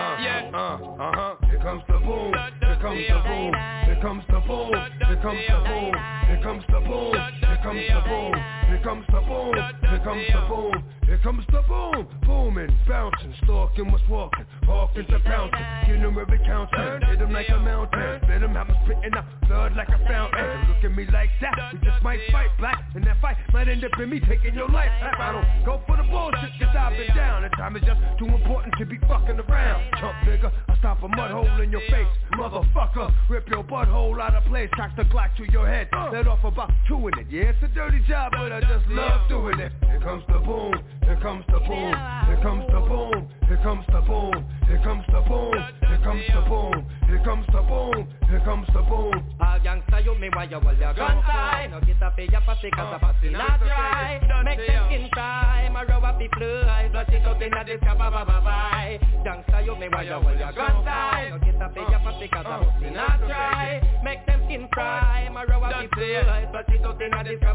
Here comes the boom, here comes the boom, here comes the boom, here comes the boom, here comes the boom, here comes the boom, here comes the boom, here comes the boom, here comes the boom, booming, bouncing, stalking, what's walking, walking to pouncing, getting them every counting, hit them like a mountain, let them have them spitting out blood like a fountain. Look at me like that, we just might fight black, and that fight might end up in me taking your life. I don't go for the bullshit, cause I've been down, and time is just too important to be fucking around. Chump nigga, I stop a mud hole in your face, motherfucker, rip your butthole out of place, track the Glock to your head, let off about 2 in it. Yeah, it's a dirty job, but I just love doing it. Here comes the boom, here comes the boom, here comes the boom, here comes the boom, here comes the boom, here comes the boom, here comes the boom, here comes the boom. All gangsta you me while you hold your gun tight. No get up in your pussy cause the pussy not dry. Make them skin cry, my rub up the fly. Flush it out in the disco, bye. Gangsta you me while you hold your gun tight. No get up in your pussy cause the pussy not dry. Make them skin cry, my rub up the fly. Flush it out in the disco,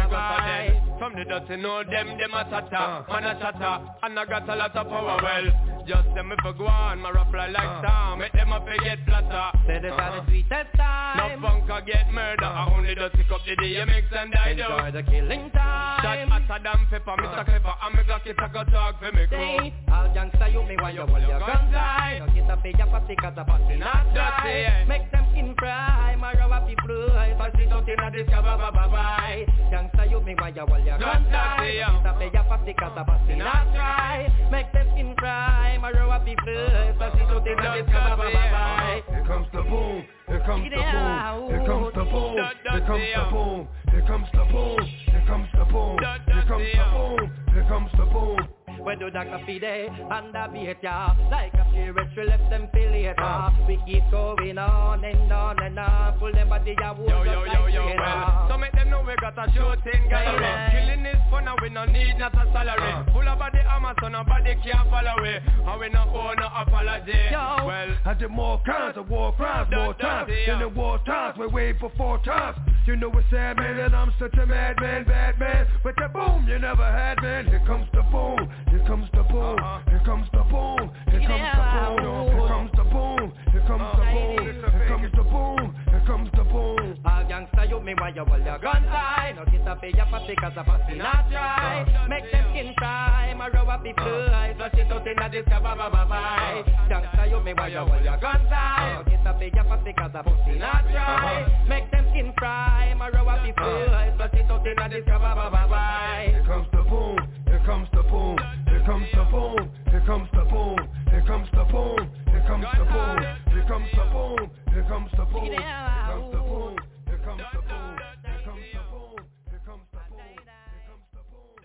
bye. From the dirty know them a shatter, man a shatter, and I got a lot of power well. Just them if I go on, my rap fly like star, make them up and get flatter. Say this are the sweetest time. No bunker get murder, I only just pick up the DMX and Dido. Enjoy the killing time. Shot hotter than pepper, Mr. Clever, and me Glock it a go talk for me crew. All gangsta you me while you hold your gun tight. No get up in your pussy cause the pussy not dry. Make them skin cry, my rub up the fly. Pass it out in the disco, bye. Gangsta you me while you hold your gun tight. No get up in your pussy cause the pussy not dry. Make them skin cry, my rub up the fly. Pass it out in the disco, bye. Here comes the boom, here comes the boom, here comes the boom, here comes the boom, here comes the boom, here comes the boom, here comes the boom, here comes the boom. Where do Dr. Fide and the beat ya? Like a spirit, we left them feel later. We keep going on and on and on. Pull them body ya wood yo, well. So make them know we got a shooting gallery. Killing is fun and we no need not a salary. Full of body armor so nobody can follow it. And we no owe no apology. Well, I did more kinds of war crimes, more times than the war times. We wait for 4 times. You know it's sad man that I'm such a madman, bad man. But the boom you never had, man. Here comes the boom. Here comes the boom, here comes the boom, here comes the boom, here comes the boom, here comes the boom, here comes the boom, here comes the boom. All gangsta you me while you hold your gun tight. No get up in your pussy cause the pussy not dry. Make them skin cry, my rub up the fly. Flush it out in the disco, bye. Gangsta you me while you hold your gun tight. No get up in your pussy cause the pussy not dry. Make them skin cry, my rub up the fly. Flush it out in the disco, bye. Here comes the boom, here comes the boom. Here comes the boom, here comes the boom, here comes the boom, here comes the boom, here comes the boom, here comes the boom, here comes the boom, here comes the boom, here comes the boom, here comes the boom, here comes the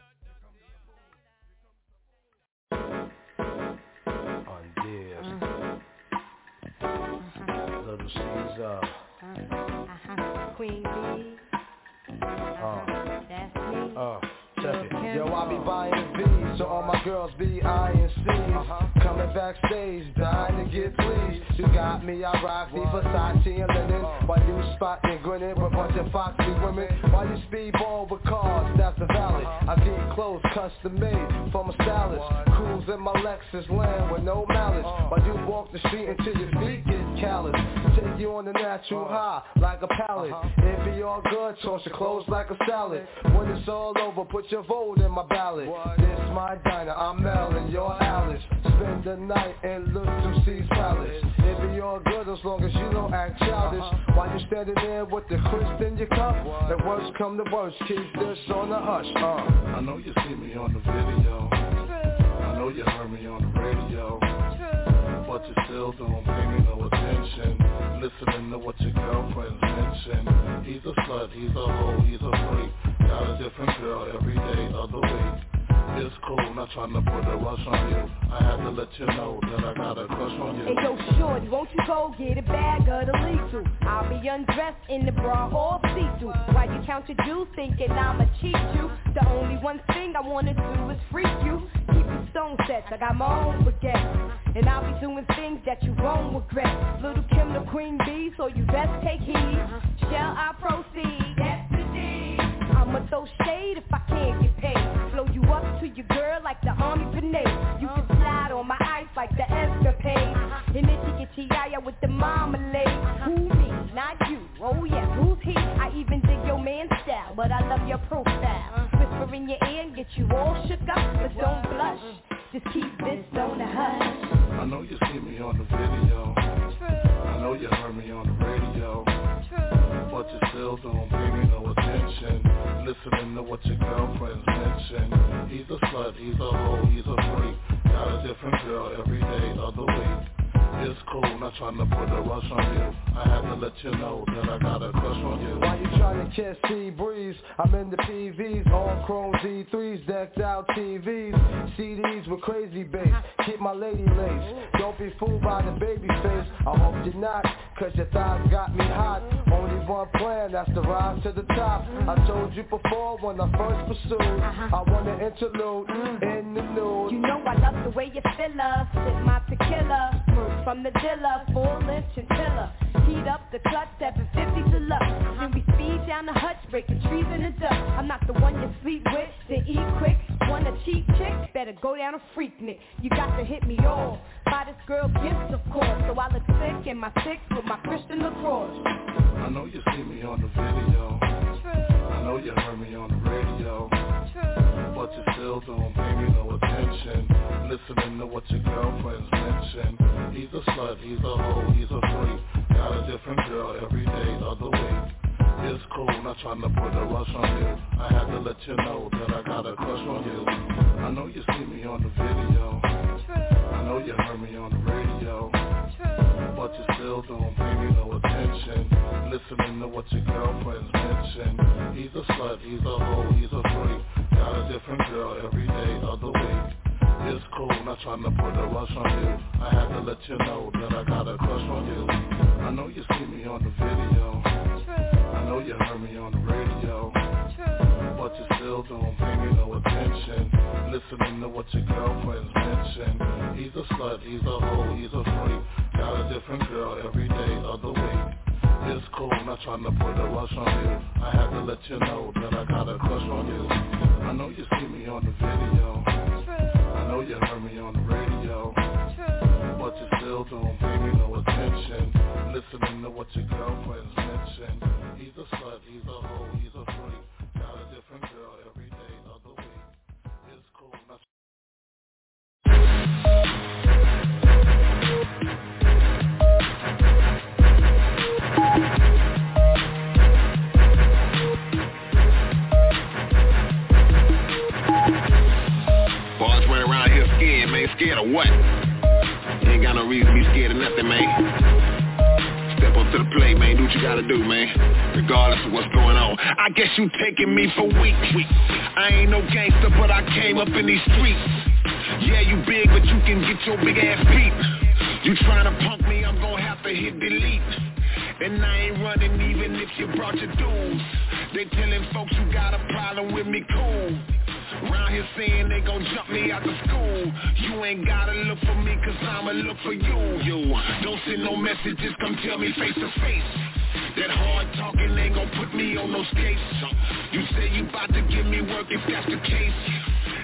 boom, On this, little Caesar, Queen Bee, that's me. Yo, I be buying V's, so all my girls be eyeing C's. Coming backstage, dying to get pleased. You got me, I rock the Versace and linen. While you spotting, grinning with a bunch of foxy women. While you speedball with cars, that's the valley. I get clothes custom made from a stylist. Cruise in my Lexus land with no malice. While you walk the street until your feet get callous. Take you on the natural high like a pallet. It be all good, toss your clothes like a salad. When it's all over, put your vote in my ballot. This my diner, I'm Mel and you're Alice. Spend the night and look to C's Palace. It be all good as long as you don't act childish. While you standing there with the crisp in your cup, and worst come to worst, keep this on the hush. I know you see me on the video. I know you heard me on the radio. But you still don't pay me no attention. Listening to what your girlfriends mention. He's a slut, he's a hoe, he's a freak. Got a different girl every day of the week. It's cool, not trying to put a rush on you. I had to let you know that I got a crush on you. Hey yo, shorty, won't you go get a bag of the lethal? I'll be undressed in the bra all see-through. While you count your jewels thinking I'ma cheat you. The only one thing I wanna do is freak you. Keep your stone sets, I got my own baguette. And I'll be doing things that you won't regret. Little Kim the queen bee, so you best take heed. Shall I proceed? That's the deed. I'ma throw shade if I can't get paid. Blow you up to your girl like the army grenade. You can slide on my ice like the escapade. And if you get T.I. with the marmalade. Who me? Not you. Oh yeah, who's he? I even dig your man's style, but I love your profile. Whisper in your ear and get you all shook up, but don't blush. Just keep this on the hush. I know you see me on the video. I know you heard me on the radio. But you still don't pay me no attention. Listening to what your girlfriends mention. He's a slut, he's a hoe, he's a freak. Got a different girl every day of the week. It's cool, not trying to put a rush on you. I had to let you know that I got a crush on you. While you trying to kiss T-Breeze, I'm in the PVs, all chrome Z3s, decked out TVs, CDs with crazy bass, keep my lady laced. Don't be fooled by the baby face, I hope you're not, cause your thighs got me hot. Only one plan, that's to rise to the top. I told you before when I first pursued, I want to interlude in the nude. You know I love the way you fill up, sip my tequila, from the dealer, full length chinchilla. Heat up the clutch, 750 deluxe. Then we speed down the hutch, breaking trees in the dust. I'm not the one you sleep with, then eat quick. Want a cheap chick? Better go down a freaknik. You got to hit me off. Buy this girl gifts, of course. So I look sick in my six with my Christian LaCroix. I know you see me on the video. I know you heard me on the radio. But you still don't pay me no attention. Listening to what your girlfriends mention. He's a slut, he's a hoe, he's a freak. Got a different girl every day of the week. It's cool, not trying to put a rush on you. I had to let you know that I got a crush on you. I know you see me on the video. I know you heard me on the radio. But you still don't pay me no attention. Listening to what your girlfriends mention. He's a slut, he's a hoe, he's a freak. Got a different girl every day of the week. It's cool, not trying to put a rush on you. I had to let you know that I got a crush on you. I know you see me on the video. I know you heard me on the radio. But you still don't pay me no attention. Listening to what your girlfriends mention. He's a slut, he's a hoe, he's a freak. Got a different girl every day of the week. It's cool, not trying to put a rush on you. I had to let you know that I got a crush on you. I know you see me on the video. I know you heard me on the radio. But you still don't pay me no attention. Listening to what your girlfriends mention. He's a slut, he's a hoe, he's a freak. Got a different girl every day of the week. It's cool, not Boys running around here scared, man. Scared of what? You ain't got no reason to be scared of nothing, man. Step up to the plate, man. Do what you gotta do, man. Regardless of what's going on. I guess you taking me for weak. I ain't no gangster, but I came up in these streets. Yeah, you big, but you can get your big ass beat. You tryna punk me, I'm gonna have to hit delete. And I ain't running even if you brought your dudes. They telling folks you got a problem with me, cool. Round here saying they gon' jump me out the school. You ain't gotta look for me cause I'ma look for you. Don't send no messages, come tell me face to face. That hard talking ain't gon' put me on no skates. You say you bout to give me work if that's the case.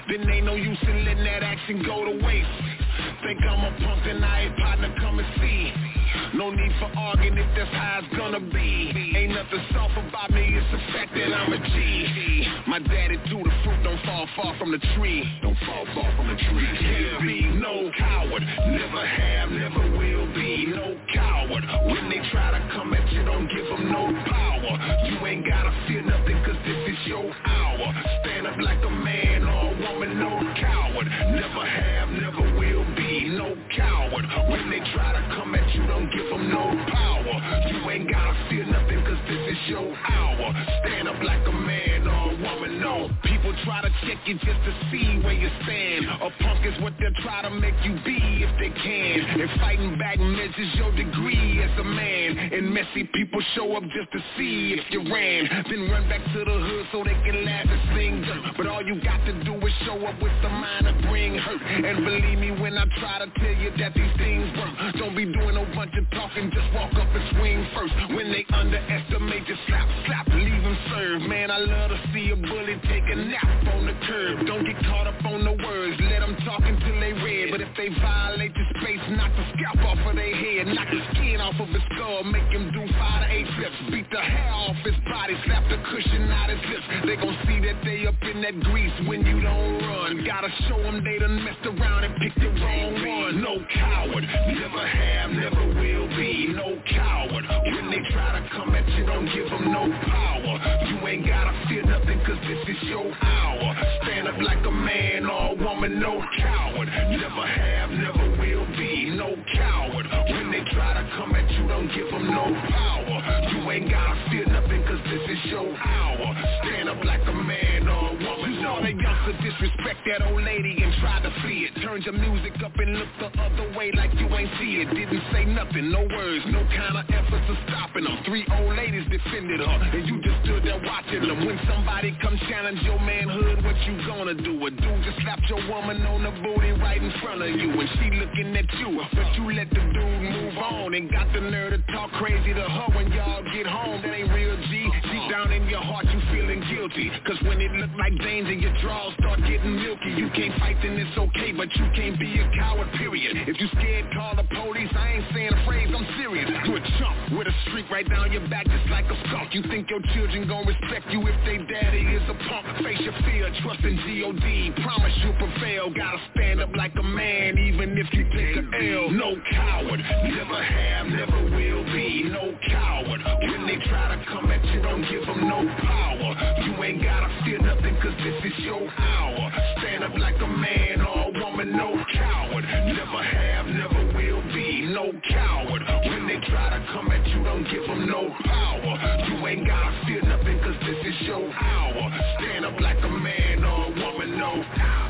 then ain't no use in letting that action go to waste. Think I'm a punk and I ain't partner, come and see. No need for arguing if that's how it's gonna be. Ain't nothing soft about me, it's the fact that I'm a G. My daddy threw the fruit, don't fall far from the tree. Don't fall far from the tree. Can't be no coward, never have, never will be no coward. When they try to come at you, don't give them no power. You ain't gotta fear nothing, cause this is your hour. Stand up like a man or a woman, no coward. Never have, never will be no coward. When they try to come at you, don't give them no power. You ain't gotta fear nothing, cause this is your hour. Stand up like a man or a woman, no. People try to check you just to see where you stand. A punk is what they'll try to make you be if they can. And fighting back measures your degree as a man. And messy people show up just to see if you ran. Then run back to the hood so they can laugh and sing dirt. But all you got to do is show up with the mind to bring hurt. And believe me when I try to tell you that these things work. Don't be doing no bunch of talking, just walk up and swing first. When they underestimate you, slap, slap, leave them serve. Man, I love to see a bully take a nap on the curb. Don't get caught up on the words, let them talk until they red. But if they violate your space, knock the scalp off of their head. Knock the skin off of his skull, make him do 5 to 8 flips. Beat the hair off his body, slap the cushion out his lips. They gon' see that they up in that grease when you don't run. Gotta show them they done messed around and picked the wrong one. No coward, never have, never will be no coward. When they try to come at you, don't give them no power. You ain't gotta fear nothing, cause this is your hour. Stand up like a man or a woman, no coward. Never have, never will be no coward. When they try to come at you, don't give them no power. You ain't gotta fear nothing, cause this is your hour. Stand up like a man or a woman. You saw that youngster disrespect that old lady and tried to flee it. Turned your music up and looked the other way like you ain't see it. Didn't say nothing, no words, no kind of efforts of stopping them. 3 old ladies defended her, and you just stood there watching them. When somebody come challenge your manhood, what you gonna do? A dude just slapped your woman on the booty right in front of you, and she looking at you, but you let the dude move on and got the nerve to talk crazy to her when y'all get home. That ain't real G. Deep down in your heart you feeling guilty, cause when it look like danger, your draws start getting milky. You can't fight then it's okay, but you can't be a coward, period. If you scared, call the police. I ain't saying a phrase, I'm serious. You a chump with a streak right down your back just like a skunk. You think your children gon' respect you if they daddy is a punk? Face your fear, trust in G.O.D. Promise you'll prevail. Gotta stand up like a man even if you take a L. No coward, never have, never will be no coward. When they try to come at you, don't give them no power. You ain't gotta fear nothing, cause this is your hour. Stand up like a man or a woman, no coward. Never have, never will be no coward. When they try to come at you, don't give them no power. You ain't gotta fear nothing, cause this is your hour. Stand up like a man or a woman, no power.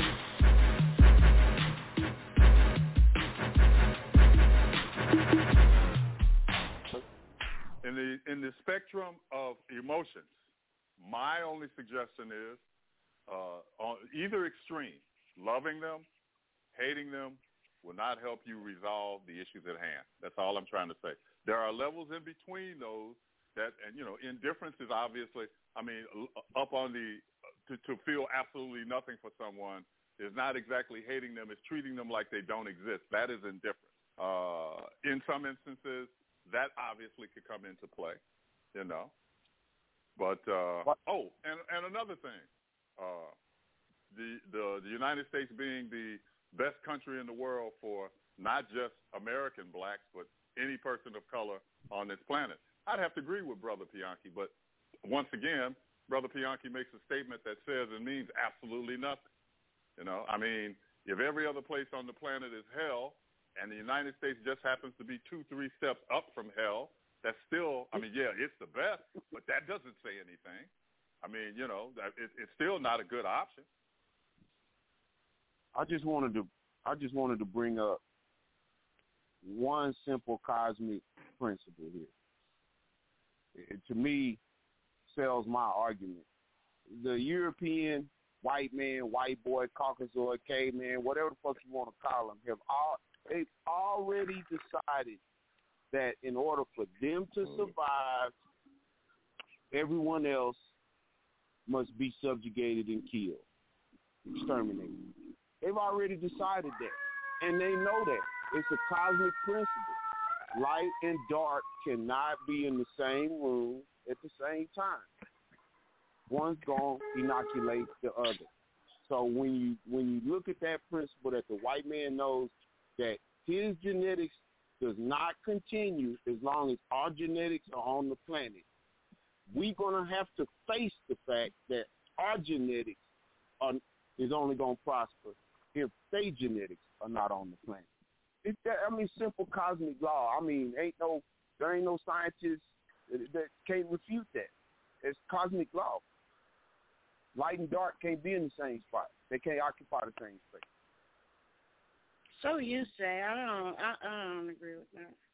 In the spectrum of emotions, my only suggestion is on either extreme, loving them, hating them, will not help you resolve the issues at hand. That's all I'm trying to say. There are levels in between those that, and indifference is obviously, up on to feel absolutely nothing for someone is not exactly hating them. It's treating them like they don't exist. That is indifference. In some instances, that obviously could come into play, But and another thing, the United States being the best country in the world for not just American blacks, but any person of color on this planet. I'd have to agree with Brother Pianki, but once again, Brother Pianki makes a statement that says and means absolutely nothing. If every other place on the planet is hell, and the United States just happens to be 2-3 steps up from hell, that's still, it's the best, but that doesn't say anything. It's still not a good option. I just wanted to bring up one simple cosmic principle here. It, to me, sells my argument. The European white man, white boy, Caucasoid, caveman, whatever the fuck you want to call them, they've already decided that in order for them to survive, everyone else must be subjugated and killed. exterminated. They've already decided that, and they know that. It's a cosmic principle. Light and dark cannot be in the same room at the same time. One's going to inoculate the other. So when you look at that principle that the white man knows that his genetics does not continue as long as our genetics are on the planet, we're going to have to face the fact that our genetics is only going to prosper if their genetics are not on the planet. Simple cosmic law. I mean, there ain't no scientists that can't refute that. It's cosmic law. Light and dark can't be in the same spot. They can't occupy the same space. So you say. I don't agree with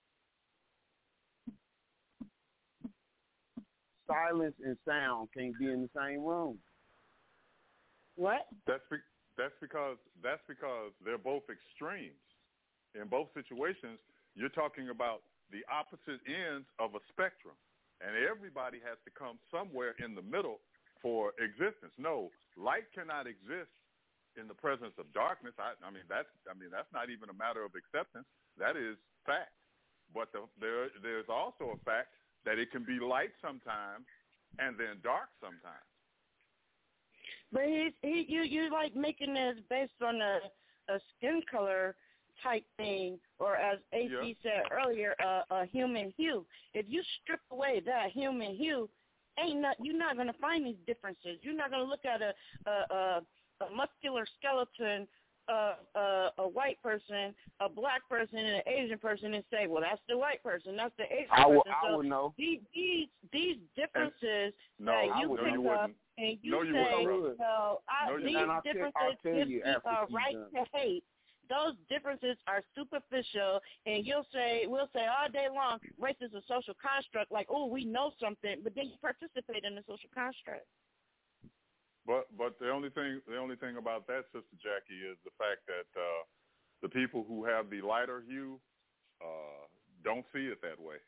that. Silence and sound can't be in the same room. What? That's because they're both extremes. In both situations, you're talking about the opposite ends of a spectrum, and everybody has to come somewhere in the middle for existence. No, light cannot exist in the presence of darkness. That's not even a matter of acceptance. That is fact. But there's also a fact that it can be light sometimes and then dark sometimes. But you like making this based on a skin color type thing, or as AC said earlier, a human hue. If you strip away that human hue, you're not going to find these differences. You're not going to look at a muscular skeleton, a white person, a black person, and an Asian person and say, well, that's the white person, that's the Asian person. I would know. These differences that you pick up and you say, well, these differences give me a right to hate. Those differences are superficial, and we'll say all day long, race is a social construct, like, oh, we know something, but then you participate in the social construct. But the only thing about that, Sister Jackie, is the fact that the people who have the lighter hue don't see it that way,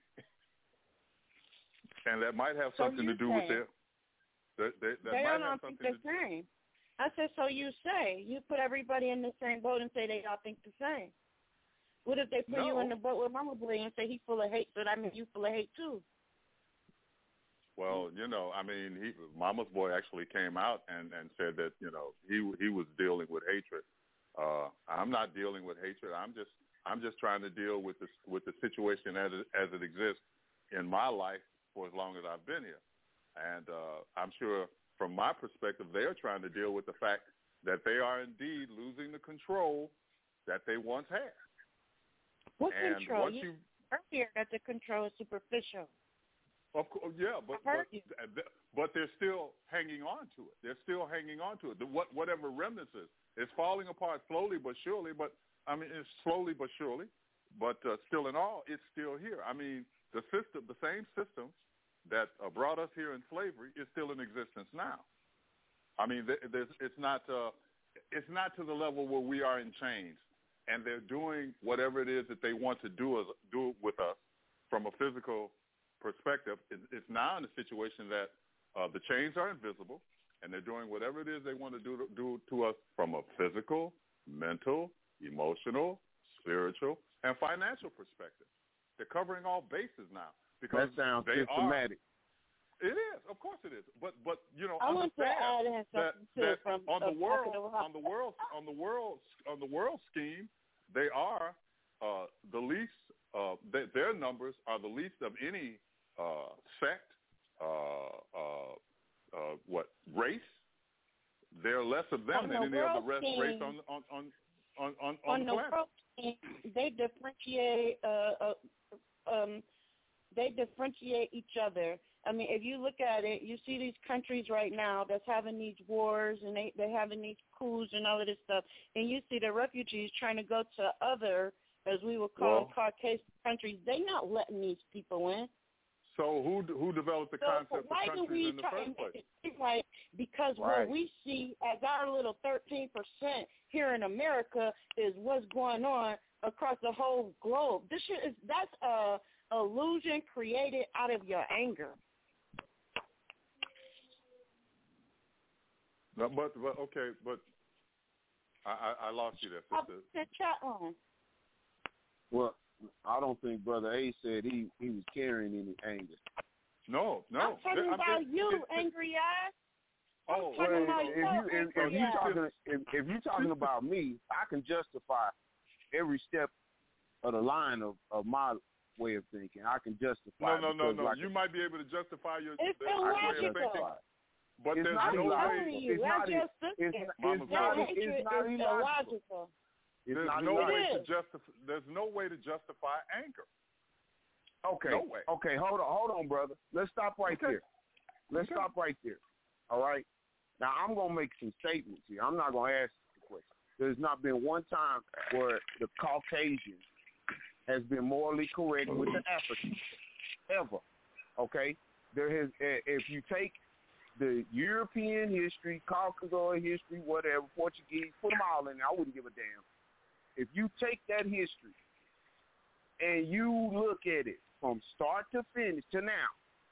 and that might have something to do with their. They don't think the same. I said, so you say. You put everybody in the same boat and say they all think the same. What if they put you in the boat with Mama Boy and say he's full of hate, so that means you full of hate too? Well, Mama's Boy actually came out and said that, he was dealing with hatred. I'm not dealing with hatred. I'm just trying to deal with the situation as it exists in my life for as long as I've been here. And I'm sure from my perspective, they are trying to deal with the fact that they are indeed losing the control that they once had. What and control? You earlier that the control is superficial. Of course, yeah, but they're still hanging on to it. They're still hanging on to it. Whatever remnants is, it's falling apart slowly but surely. It's slowly but surely. But still in all, it's still here. The same system that brought us here in slavery is still in existence now. It's not to the level where we are in chains, and they're doing whatever it is that they want to do with us from a physical perspective. It's now in a situation that the chains are invisible, and they're doing whatever it is they want to do to us from a physical, mental, emotional, spiritual, and financial perspective. They're covering all bases now. Because that sounds systematic. It is, of course it is. But I want to add in something too on the world scheme, they are the least. Their numbers are the least of any sect. Race? There are less of them than any other race on the planet. World scheme, they differentiate. They differentiate each other. If you look at it, you see these countries right now that's having these wars and they're having these coups and all of this stuff, and you see the refugees trying to go to other, as we would call Caucasian countries. They're not letting these people in. So who developed the concept of countries in the first place? Because what we see as our little 13% here in America is what's going on across the whole globe. That's a illusion created out of your anger. No, but I lost you there, sister. Chat on. Well, I don't think Brother A said he was carrying any anger. No. I'm talking about you, angry ass. Oh, if you're talking about me, I can justify every step of the line of my way of thinking. I can justify. No. Like you might be able to justify your way of thinking, but there's no way. It's not illogical. There's no way to justify anger. Okay. No way. Okay. Hold on, brother. Let's stop right there. Stop right there. All right. Now I'm gonna make some statements here. I'm not gonna ask the question. There's not been one time where the Caucasian has been morally correct with the African, ever. Okay. There has. If you take the European history, Caucasoid history, whatever, Portuguese, put them all in there. I wouldn't give a damn. If you take that history and you look at it from start to finish to now,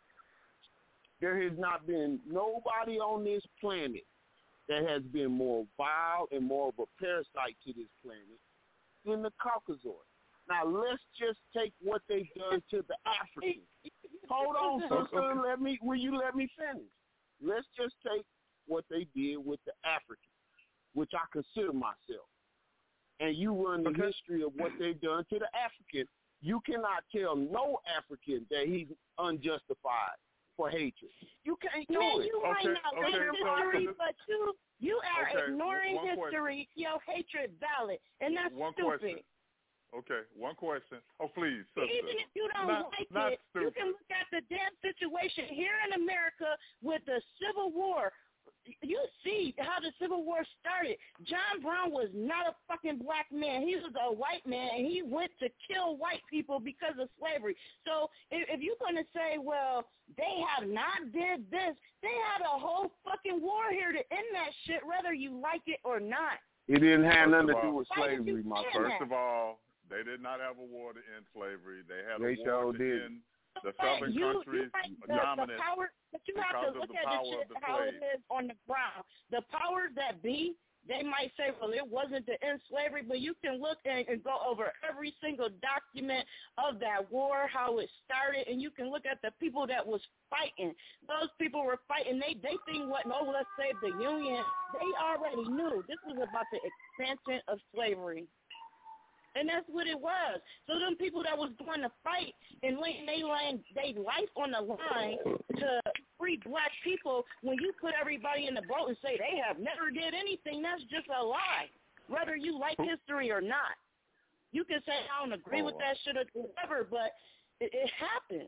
there has not been nobody on this planet that has been more vile and more of a parasite to this planet than the Caucasoid. Now, let's just take what they've done to the Africans. Hold on, sister. Will you let me finish? Let's just take what they did with the Africans, which I consider myself. And you run the history of what they've done to the African. You cannot tell no African that he's unjustified for hatred. You can't do it. You might not read history, but you are ignoring history. Your hatred valid, and that's stupid. Question. Okay, one question. Oh, please, sister. Even if you don't like it, you can look at the damn situation here in America with the Civil War. You see how the Civil War started. John Brown was not a fucking black man. He was a white man, and he went to kill white people because of slavery. So if you're going to say, well, they have not did this, they had a whole fucking war here to end that shit, whether you like it or not. It didn't have nothing to do with slavery, my friend. First of all, they did not have a war to end slavery. They had a war to end the southern countries' dominance but you have to look at the shit how it is on the ground. The powers that be, they might say, well, it wasn't to end slavery, but you can look and go over every single document of that war, how it started, and you can look at the people that was fighting. Those people were fighting. They think, let's save the Union. They already knew this was about the expansion of slavery. And that's what it was. So them people that was going to fight and laying their life on the line to free black people, when you put everybody in the boat and say they have never did anything, that's just a lie, whether you like history or not. You can say, I don't agree with that shit or whatever, but it happens.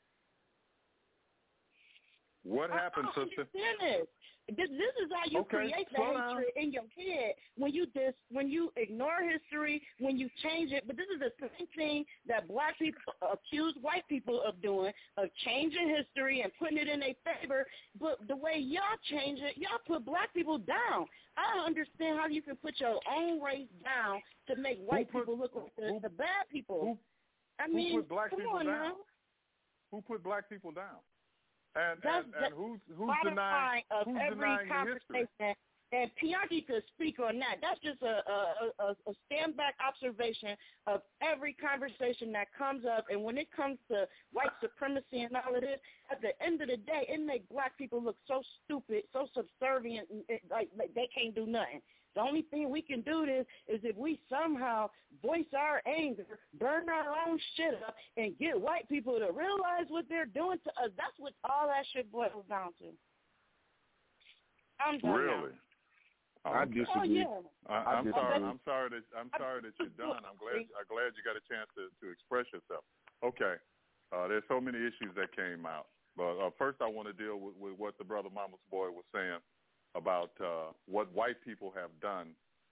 What happened, sister? This is how you create the hatred in your head when you ignore history, when you change it. But this is the same thing that black people accuse white people of doing, of changing history and putting it in their favor. But the way y'all change it, y'all put black people down. I don't understand how you can put your own race down to make white people look like the bad people. Who put black people down? Who put black people down? And who's denying the history? And Pianki could speak on that. That's just a stand-back observation of every conversation that comes up. And when it comes to white supremacy and all of this, at the end of the day, it makes black people look so stupid, so subservient, like they can't do nothing. The only thing we can do this is if we somehow voice our anger, burn our own shit up, and get white people to realize what they're doing to us. That's what all that shit boils down to. I'm done really? Now. I disagree. Oh, yeah. I'm sorry that you're done. I'm glad you got a chance to express yourself. Okay. There's so many issues that came out. But first I want to deal with what the brother Mama's boy was saying about what white people have done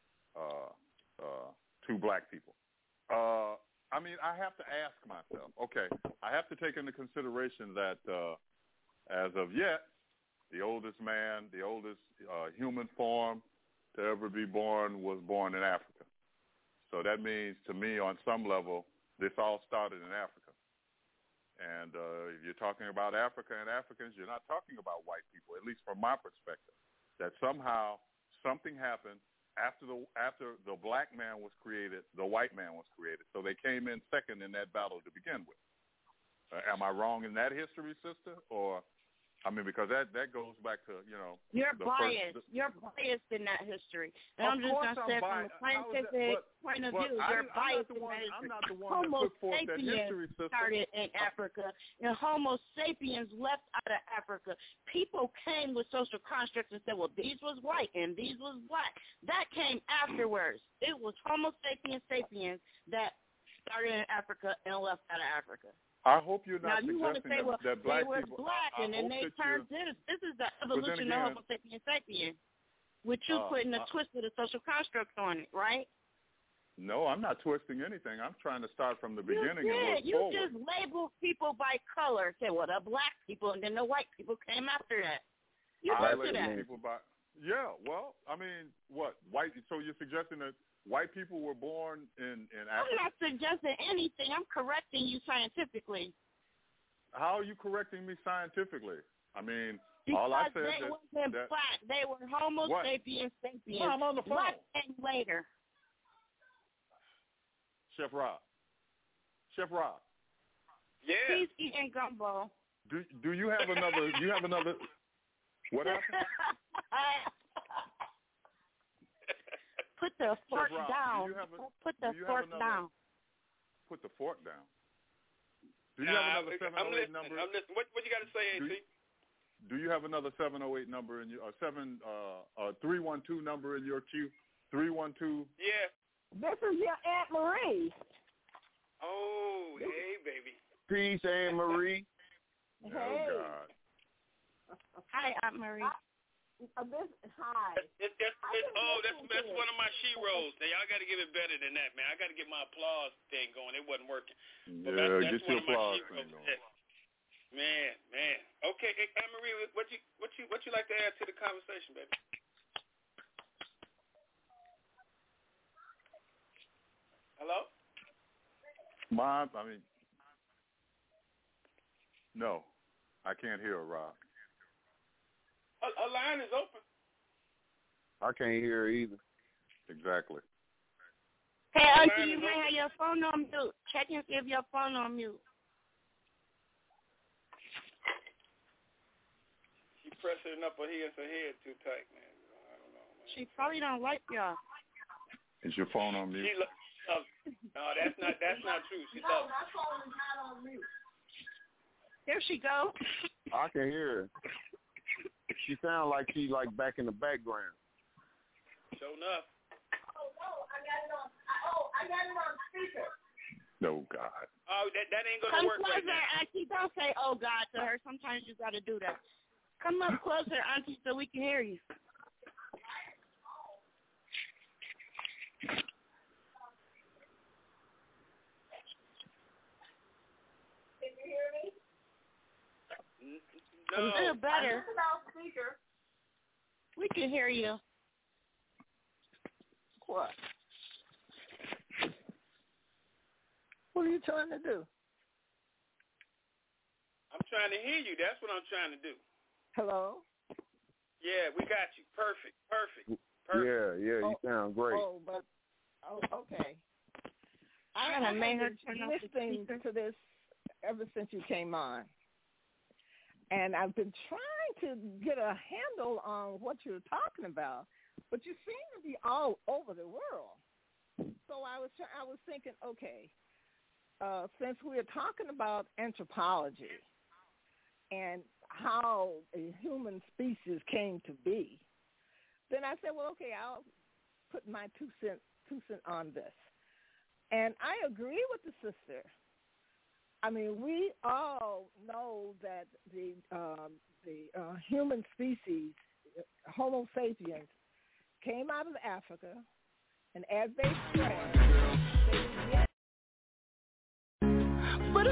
to black people. I mean, I have to ask myself, okay, I have to take into consideration that as of yet, the oldest man, the oldest human form to ever be born was born in Africa. So that means to me, on some level, this all started in Africa. And if you're talking about Africa and Africans, you're not talking about white people, at least from my perspective. That somehow something happened after the black man was created, the white man was created. So they came in second in that battle to begin with. Am I wrong in that history, sister? Or, I mean, because that goes back to, You're biased. You're biased in that history. And I'm just going to say from a scientific point of view, you're biased in that history. I'm not the one that put forth that history, sister. Started in Africa, and Homo sapiens left out of Africa. People came with social constructs and said, well, these was white and these was black. That came afterwards. It was Homo sapiens that started in Africa and left out of Africa. I hope you're not now, you want to say, well, that black they were people, black, and then they turned this. This is the evolution of Homo sapiens, with you putting a twist of the social construct on it, right? No, I'm not twisting anything. I'm trying to start from the beginning and look you forward. Just labeled people by color. Say, well, the black people, and then the white people came after that. You I did that. People by, yeah, well, I mean, what? White? So you're suggesting that white people were born in Africa? I'm not suggesting anything. I'm correcting you scientifically. How are you correcting me scientifically? I mean, because all I said they wasn't black. They were Homo sapiens. I'm on the phone. Black and later. Chef Rob. Yeah. He's eating gumbo. Do you have another? You have another? What happened? Put the fork down. Put the fork down. Put the fork down. Do you have another 708 number? I'm listening. What you got to say, AC? Do you have another 708 number in your 312 number in your queue? 312. Yeah. This is your Aunt Marie. Oh, hey, baby. Peace, Aunt Marie. Hey. Oh, God. Hi, Aunt Marie. Hi. That's one of my she-rolls. Now, y'all got to give it better than that, man. I got to get my applause thing going. It wasn't working. But yeah, that's get your applause thing going. Man. Okay, hey, Aunt Marie, what you like to add to the conversation, baby? Hello? Mom, no, I can't hear her, Rob. A line is open. I can't hear her either. Exactly. Hey, Auntie, you may have your phone on mute. Check and see if your phone on mute. She pressing up against her head too tight, man. I don't know, man. She probably don't like y'all. Is your phone on mute? No, that's not true. She loves. My phone is not on mute. There she go. I can hear her. She sounds like she's back in the background. Sure enough. Oh no, I got it on speaker. No, God. Oh, that ain't gonna work right now. Auntie, don't say "oh God" to her. Sometimes you got to do that. Come up closer, Auntie, so we can hear you. Can you hear me? No. A little better. Speaker. We can hear you. What? What are you trying to do? I'm trying to hear you. That's what I'm trying to do. Hello? Yeah, we got you. Perfect. Yeah, you sound great. Okay. I have been listening to this ever since you came on. And I've been trying to get a handle on what you're talking about, but you seem to be all over the world. So I was thinking, okay, since we're talking about anthropology and how a human species came to be, then I said, well, okay, I'll put my two cents on this. And I agree with the sister. I mean, we all know that the human species, Homo sapiens, came out of Africa, and as they spread, but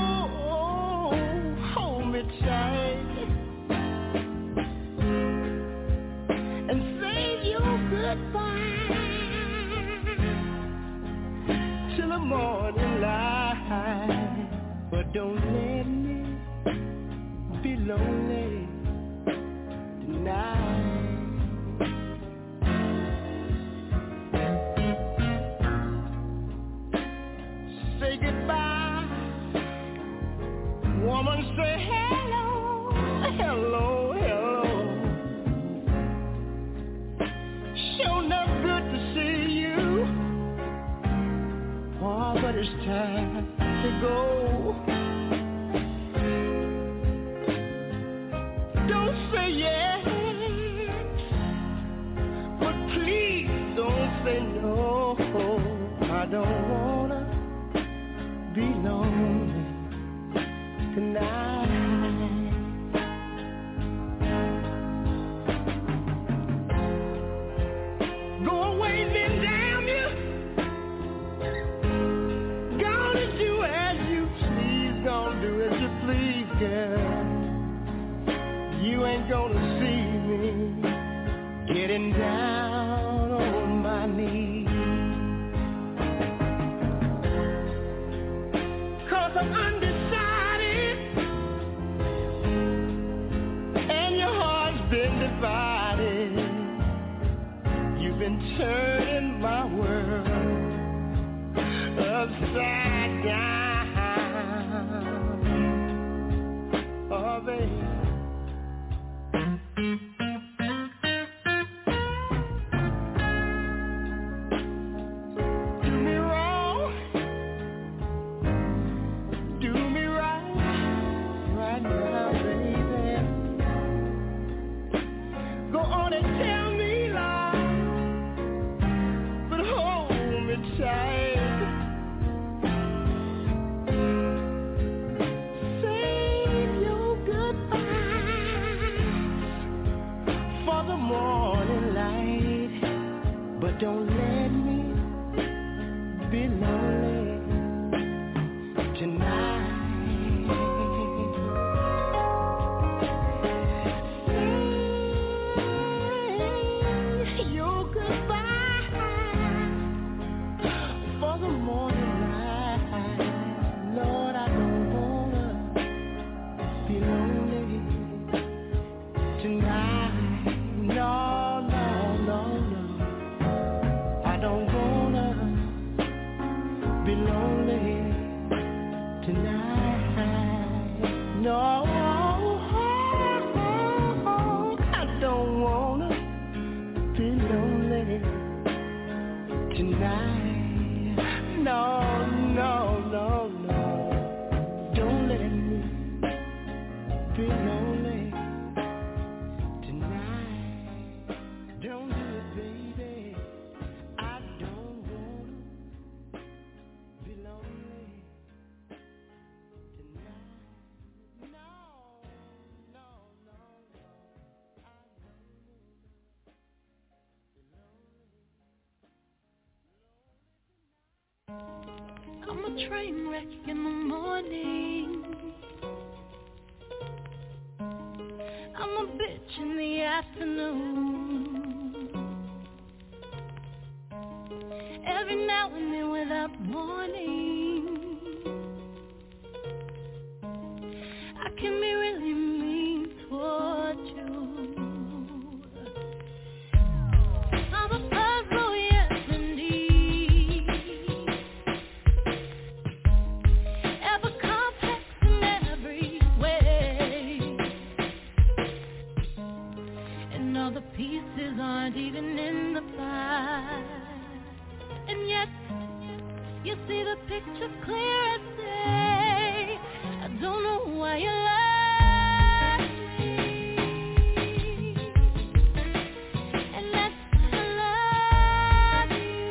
hold me tight and say your goodbye till the morning light. But don't let me be lonely tonight. time to go. Don't say yes, but please don't say no. I don't wanna be lonely tonight. Go away, then damn you. Gonna do as you please, gonna do as you please, girl. You ain't gonna see me getting down on my knees. I'm undecided, and your heart's been divided. You've been turning my world upside down. Oh, baby. Don't let me be lonely tonight. Say your goodbye for the morning light. Lord, I don't wanna be lonely tonight. No. I don't wanna be lonely tonight. No, I don't wanna be lonely tonight. No. Don't let me be lonely tonight. Don't do it, baby. I don't wanna be lonely tonight. No. I'm a train wreck in the morning. I'm a bitch in the afternoon. Every now and then without warning, I can be really mean toward you. I'm a puzzle, yes indeed. Ever complex in every way, and all the pieces aren't even in the pie. And yet, you see the picture clear as day. I don't know why you love me, and that's why I love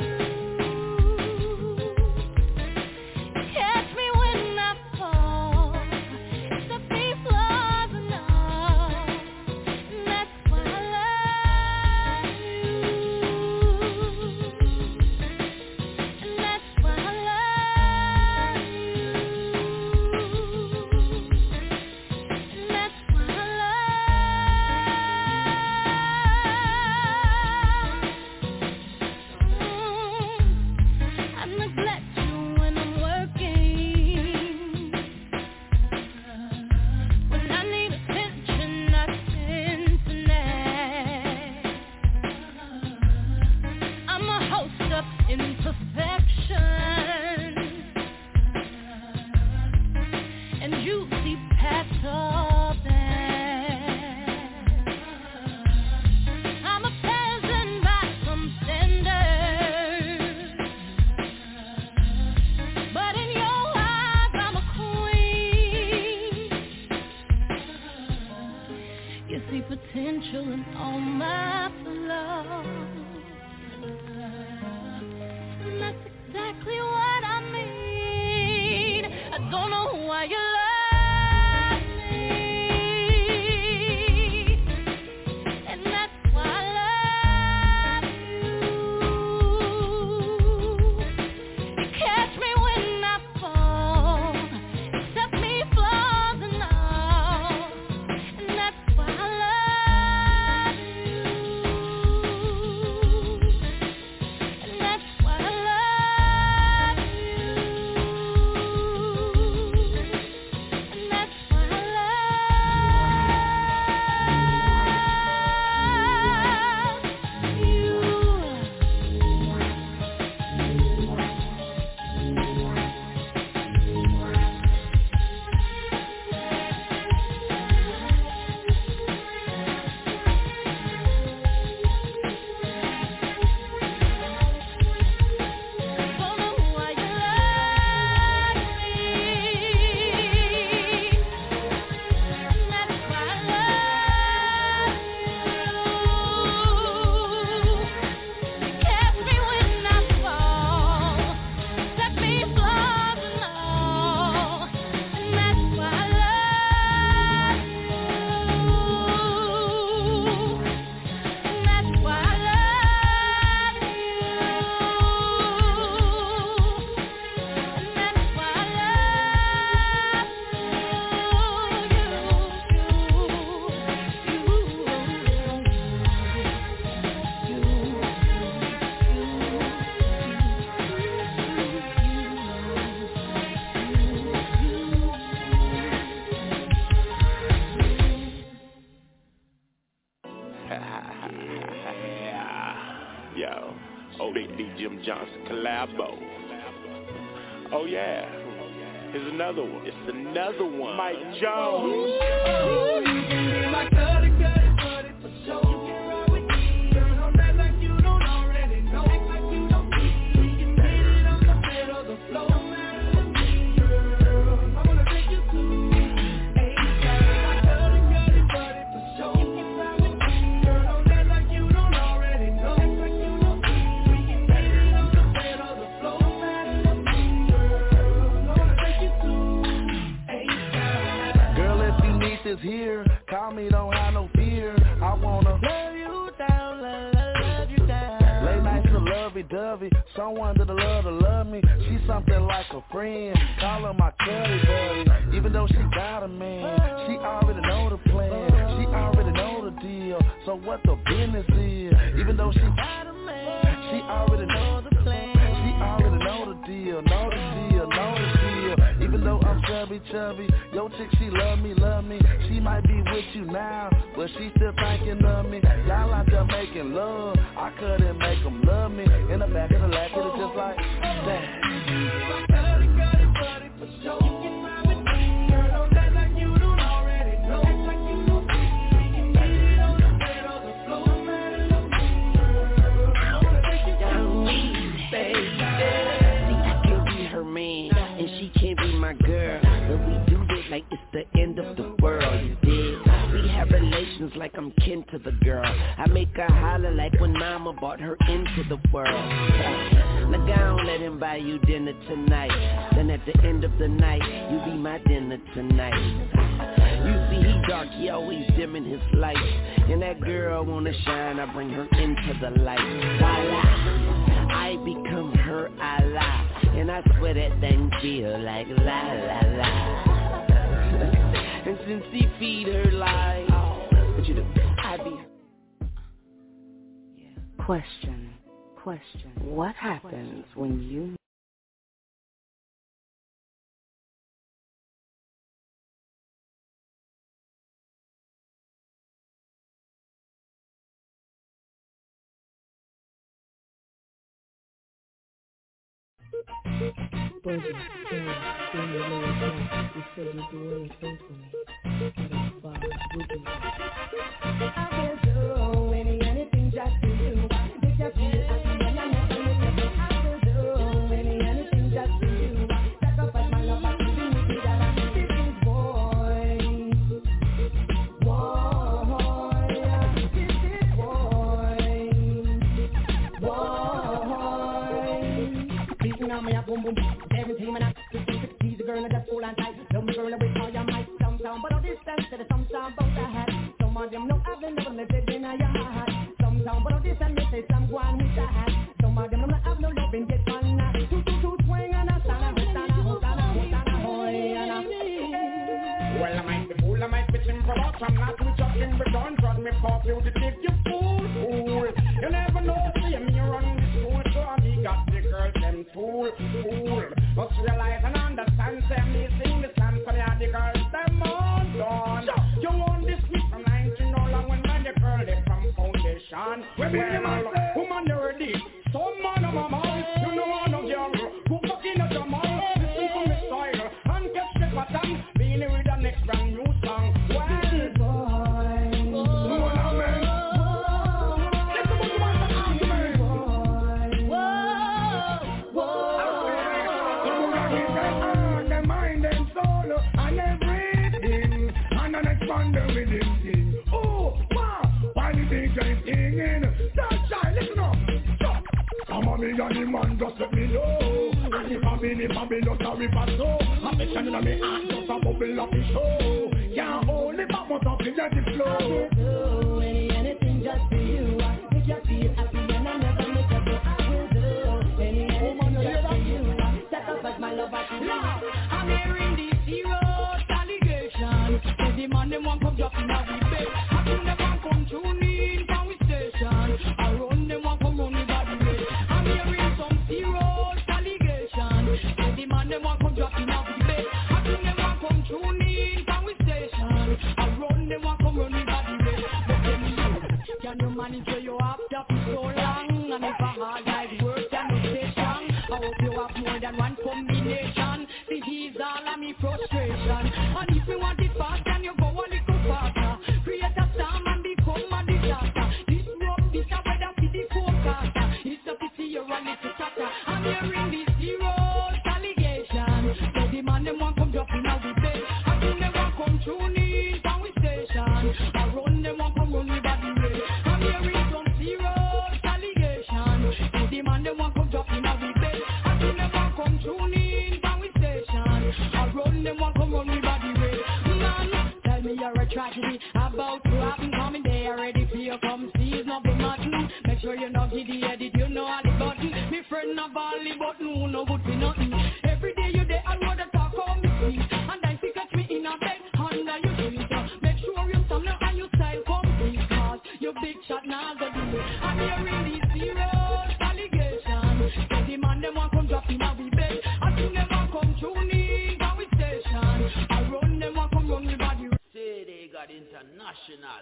you. Catch me when I fall, the peace loves enough, and that's why I love you. my flow. And that's exactly what I mean. I don't know why you love me, and that's why I love you. You catch me when I fall, set me flaws and all, and that's why I love you, and that's why I love you, and that's why I Yo, oh, Big D Jim Johnson collabo. Oh yeah, here's another one. It's another one. Mike Jones. You can be my buddy for sure. You can ride with me, girl, don't act like you don't already know. Act like you don't need. We can get it on the bed or the floor. No matter what me, girl, I wanna take you to my buddy for sure. You can ride with me, girl, don't act like you don't already know. Act like you don't need. We can get it on the bed or the floor. No matter what me, girl, I wanna take you to Girl, if you need this here, call me, don't have no fear. I wanna love you down, love you down. Late nights to lovey-dovey, someone that love me. She's something like a friend, call her my cuddy buddy. Even though she got a man, she already know the plan. She already know the deal, so what the business is. Even though she got a man, she already know the plan. She already know the deal, know the deal, know the deal. Even though I'm chubby, yo chick, she love me. She might be with you now, but she still thinking of me. Y'all out there making love, I couldn't make them love me. In the back of the lap, it's just like that. My girl, but we do this like it's the end of the world, you dig? We have relations like I'm kin to the girl. I make her holler like when mama brought her into the world. Now go on, let him buy you dinner tonight. Then at the end of the night, you be my dinner tonight. You see he dark, he always dimming his light. And that girl wanna shine, I bring her into the light. Voila, I become her Allah. And I swear that thing feel like la la la. And since he feed her life, what you do? I be. Question. What happens when you Buddy, you said you'd do anything for me. Would you? I will do anything just for you. Make you feel happy when I never miss you. I will do anything just for you. Sacrifice my love, but you need me that I'm this boy. This is boy. Just realize and understand, say me sing the song for the girls, them all done. You want this me from 19 no long when man the girl they from foundation. Woman you ready, some man of my mouth, you know one of your who fucking at your mouth, listen to me style, and catch the pattern, being with the next brand new song. And the man just let me know. And if I'm in Babylon, sorry for so. I'm making in me heart just a bubble of the show. Can't hold it back, but I'll feel the flow. I will do anything just for you. I make you feel happy and I never make you go. I will do anything just for you. Set up as my lover to you. I'm hearing these heroes allegations. Say the man them want come drop in our bed. I think they want come tune in from we station. I run them want come run the body way. I'm hearing some serious allegations. Say the man them want come drop in our bed. I think they want come tune in from we station. I run them want come run the body way. But tell me you, can you manage where you have that for so long? And if a hard life work, can you stay strong? I hope you have more than one combination. See, he's all of me frustration. And if you want it fast, then you go a little faster. Create a storm and become a disaster. This rope, this a weather for the forecaster. It's a pity you're a little chatter. I'm hearing these heroes allegations. So the man them want come drop in our bed. I think they want come tune in from we station. I run them want come run me body way. I'm hearing some serious allegations. So the man them want come drop in our bed. I think they want come tune in from we station. I run them want come run me body way. Man, tell me you're a tragedy about to happen. Coming there ready for you come seize not be madden. Make sure you know the edit, you know all the button. Me friend not all the button, who no good for nothing. Every day you there I want to talk on me sweet. And then you catch me in a bed under your feet. Make sure you stand up and you style complete. Cause you big shot now go do it. I'm hearing these serious allegations. So the man them want come drop in a we bed. I think them want come tune in from we station. I run them want come run me body. Say they got international.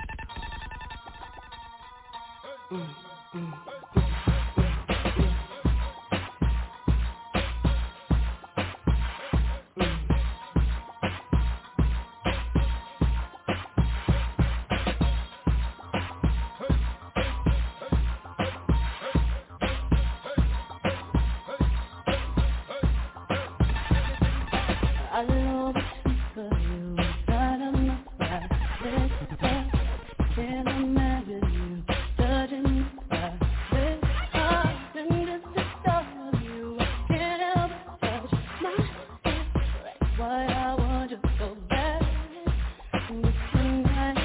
I love it for you, inside of my heart. Can't imagine you touching me. This heart and this is all of you. I can't help but touch my head. That's why I want you so bad. And it's tonight,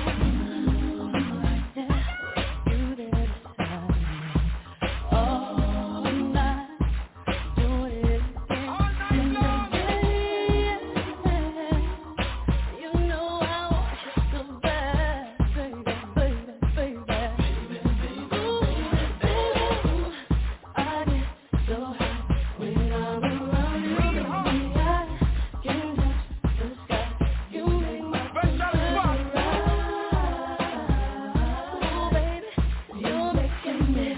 yeah, you there beside me. All night, doing it again. You know I want you so bad, baby, baby, baby. Ooh, I get so high when I'm around you. I can touch the sky. You make my brain rise. Oh, baby, you're making me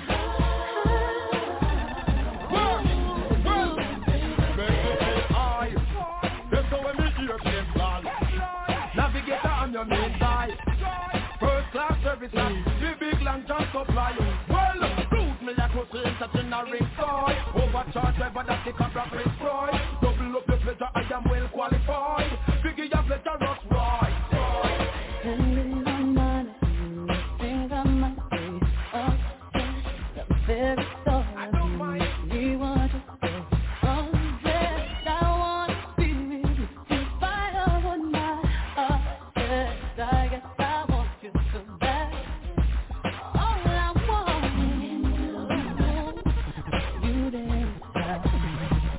Navigator, I'm your main guy. First class service, the big long jump supply. Well, cruise me like a train, such in a ring toy. Overcharge driver, that's the contract destroy. Double up your pleasure, I am well qualified. Biggie your pleasure, Ross Roy. Send me my money, you think I might be upset. The very thought of me want to go undressed. I want to be with you in spite of what my heart says. I guess I want you so bad. All I want is you there beside me.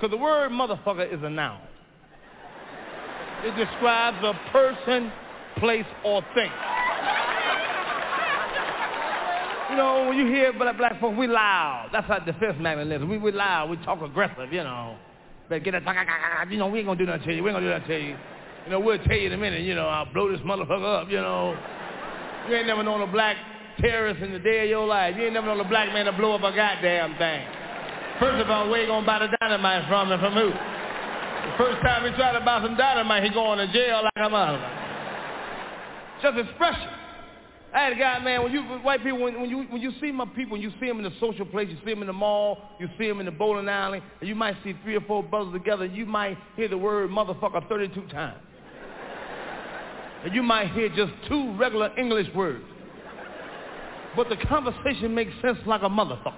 Because the word motherfucker is a noun. It describes a person, place, or thing. You know, when you hear black folks, we loud. That's how defense mechanism. We loud. We talk aggressive, you know. Better get that, you know, we ain't gonna do nothing to you. We ain't gonna do nothing to you. You know, we'll tell you in a minute, you know, I'll blow this motherfucker up, you know. You ain't never known a black terrorist in the day of your life. You ain't never known a black man to blow up a goddamn thing. First of all, where you gonna buy the dynamite from and from who? The first time he tried to buy some dynamite, he going to jail like a motherfucker. Just expression. I had a guy, man, white people, when you see my people, when you see them in the social place, you see them in the mall, you see them in the bowling alley, and you might see 3 or 4 brothers together, you might hear the word motherfucker 32 times. And you might hear just 2 regular English words. But the conversation makes sense like a motherfucker.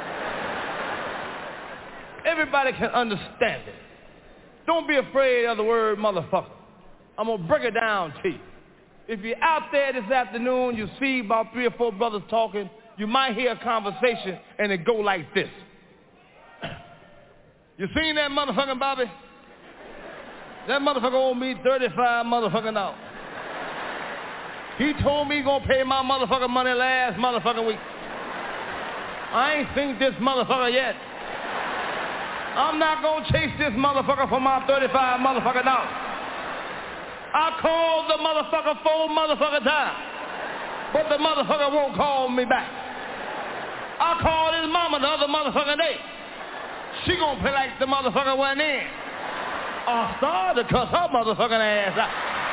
Everybody can understand it. Don't be afraid of the word motherfucker. I'm going to break it down to you. If you're out there this afternoon, you see about 3 or 4 brothers talking, you might hear a conversation and it go like this. You seen that motherfucking Bobby? That motherfucker owe me 35 motherfucking dollars. He told me he gonna pay my motherfucking money last motherfucking week. I ain't seen this motherfucker yet. I'm not gonna chase this motherfucker for my 35 motherfucking dollars. I called the motherfucker 4 motherfucking times, but the motherfucker won't call me back. I called his mama the other motherfucking day. She gonna play like the motherfucker went in. I started to cuss her motherfucking ass out.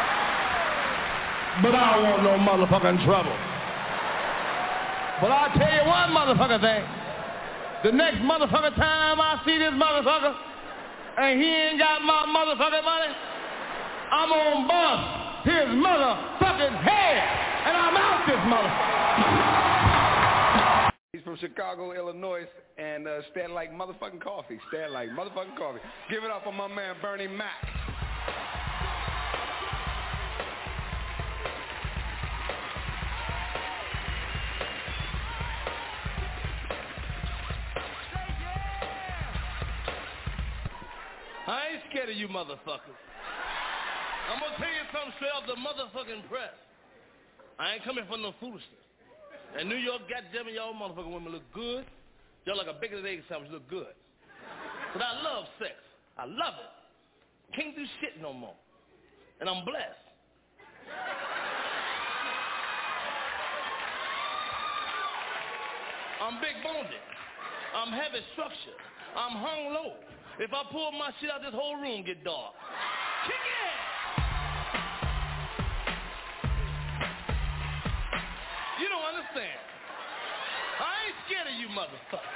But I don't want no motherfucking trouble. But I'll tell you one motherfucking thing. The next motherfucking time I see this motherfucker and he ain't got my motherfucking money, I'm gonna bust his motherfucking head, and I'm out this motherfucker. He's from Chicago, Illinois, and stand like motherfucking coffee. Stand like motherfucking coffee. Give it up for my man Bernie Mac. I ain't scared of you motherfuckers. I'm gonna tell you something straight off the motherfucking press. I ain't coming for no foolishness. In New York, goddamn it, y'all motherfucking women look good. Y'all like a bacon and egg sandwich, look good. But I love sex. I love it. Can't do shit no more. And I'm blessed. I'm big boned. I'm heavy structured. I'm hung low. If I pull my shit out, this whole room get dark. Kick it! You don't understand. I ain't scared of you motherfuckers.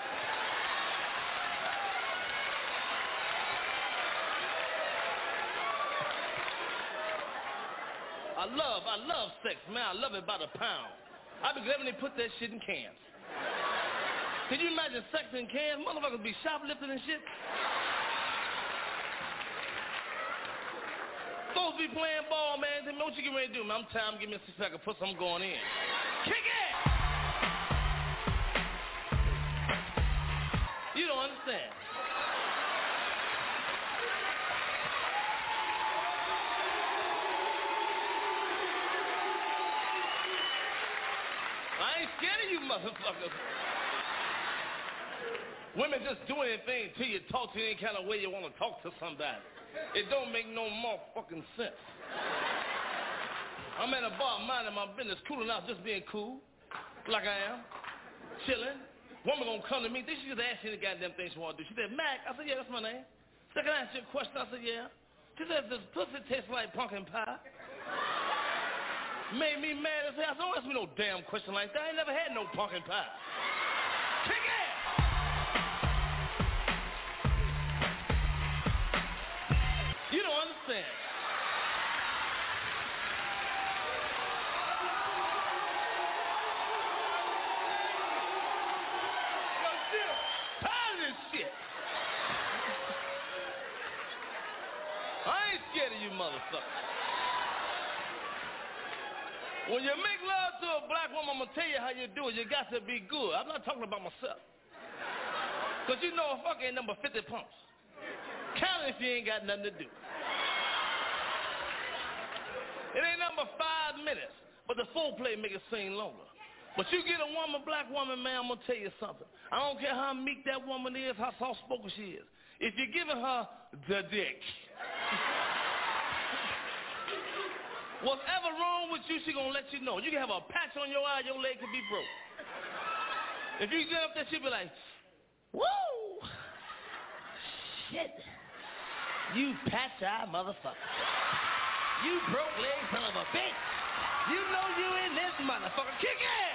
I love sex, man. I love it by the pound. I be glad when they put that shit in cans. Can you imagine sex in cans? Motherfuckers be shoplifting and shit. Folks be playing ball, man. Then what you get ready to do, man? I'm tired. Give me a 6-pack of pussy. I'm going in. Kick it! You don't understand. I ain't scared of you motherfuckers. Women just do anything to you, talk to you any kind of way you want to talk to somebody. It don't make no more fucking sense. I'm at a bar minding my business, cooling out, just being cool, like I am, chilling. Woman gonna come to me, she just asked me the goddamn thing she want to do. She said, Mac. I said, yeah, that's my name. She said, can I ask you a question? I said, yeah. She said, does pussy taste like pumpkin pie? Made me mad as hell. I said, don't ask me no damn question like that. I ain't never had no pumpkin pie. Kick it! You don't understand. Yo, shit, tired of this shit. I ain't scared of you motherfuckers. When you make love to a black woman, I'm gonna tell you how you do it. You got to be good. I'm not talking about myself. Because you know a fuck ain't number 50 pumps. count it if you ain't got nothing to do. It ain't nothing but 5 minutes, but the foreplay make it seem longer. But you get a woman, black woman, man, I'm going to tell you something. I don't care how meek that woman is, how soft-spoken she is. If you're giving her the dick, whatever wrong with you, she going to let you know. You can have a patch on your eye, your leg could be broke. If you get up there, she'll be like, woo! Shit. You patch-eye motherfucker. You broke leg son of a bitch. You know you in this motherfucker. Kick it!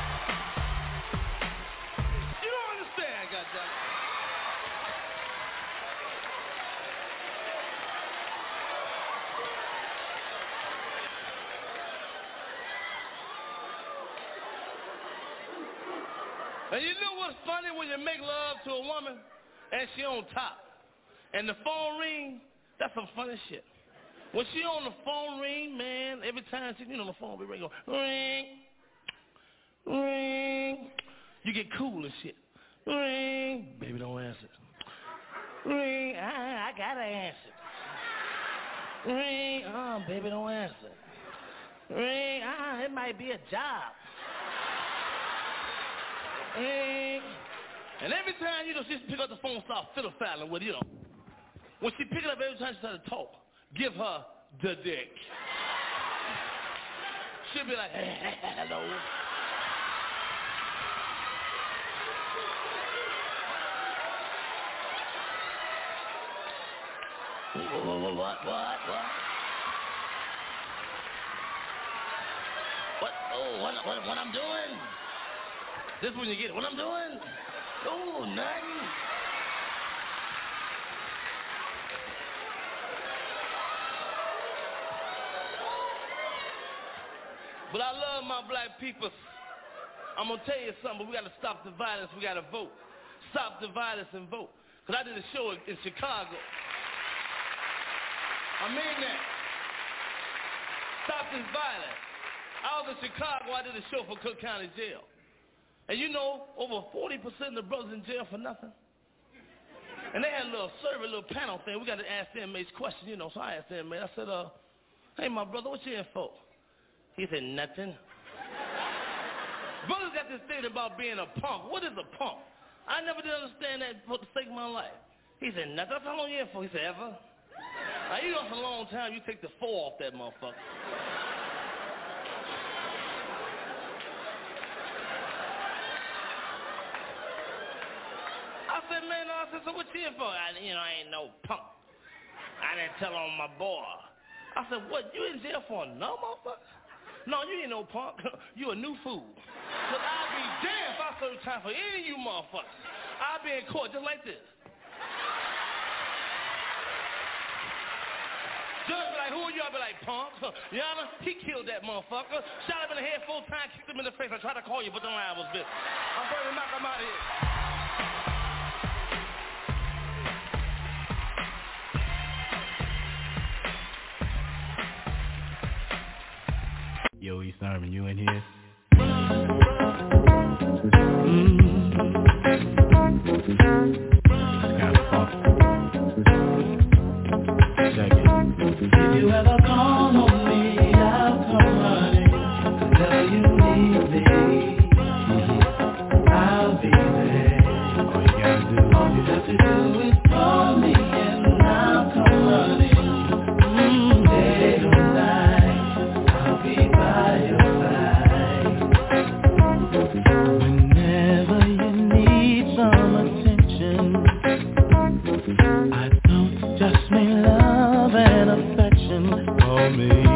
You don't understand, goddammit. And you know what's funny when you make love to a woman and she on top and the phone ring? That's some funny shit. When she on the phone ring, man, every time she, the phone be ringing, ring, ring. You get cool and shit. Ring, baby, don't answer. Ring, I gotta answer. Ring, baby, don't answer. Ring, it might be a job. Ring. And every time, she pick up the phone, start fiddle-faddling with, When she pick it up, every time she starts to talk, give her the dick. She'll be like, hello. What? What I'm doing? This is when you get it. What I'm doing? Oh, nothing. But I love my black people. I'm going to tell you something, but we got to stop the violence. We got to vote. Stop the violence and vote. Because I did a show in Chicago. I mean that. Stop this violence. I was in Chicago. I did a show for Cook County Jail. And over 40% of the brothers in jail for nothing. And they had a little survey, a little panel thing. We got to ask the inmates questions, So I asked the inmate. I said, hey, my brother, what you in for? He said, nothing. Brothers got this thing about being a punk. What is a punk? I never did understand that for the sake of my life. He said, nothing. That's how long you in for? He said, ever? Now, you know for a long time, you take the 4 off that motherfucker. I said, man, so what you in for? I ain't no punk. I didn't tell on my boy. I said, what, you in jail for no motherfucker? No, you ain't no punk. You a new fool. Because I'd be damned if I serve time for any of you motherfuckers. I'd be in court just like this. Judge be like, who are you? I'd be like, punk. Your Honor, he killed that motherfucker. Shot him in the head 4 times, kicked him in the face. I tried to call you, but the line was busy. I'm Bernie Mac, I'm out of here. Yo, East Army, you in here? Check it. If you ever call on me, I'll come running. Whenever you need me, I'll be there. All you have to do is call me and I'll come running. Day or night, I'll be by your side. Whenever you need some attention, I don't just mean love and affection. Call me.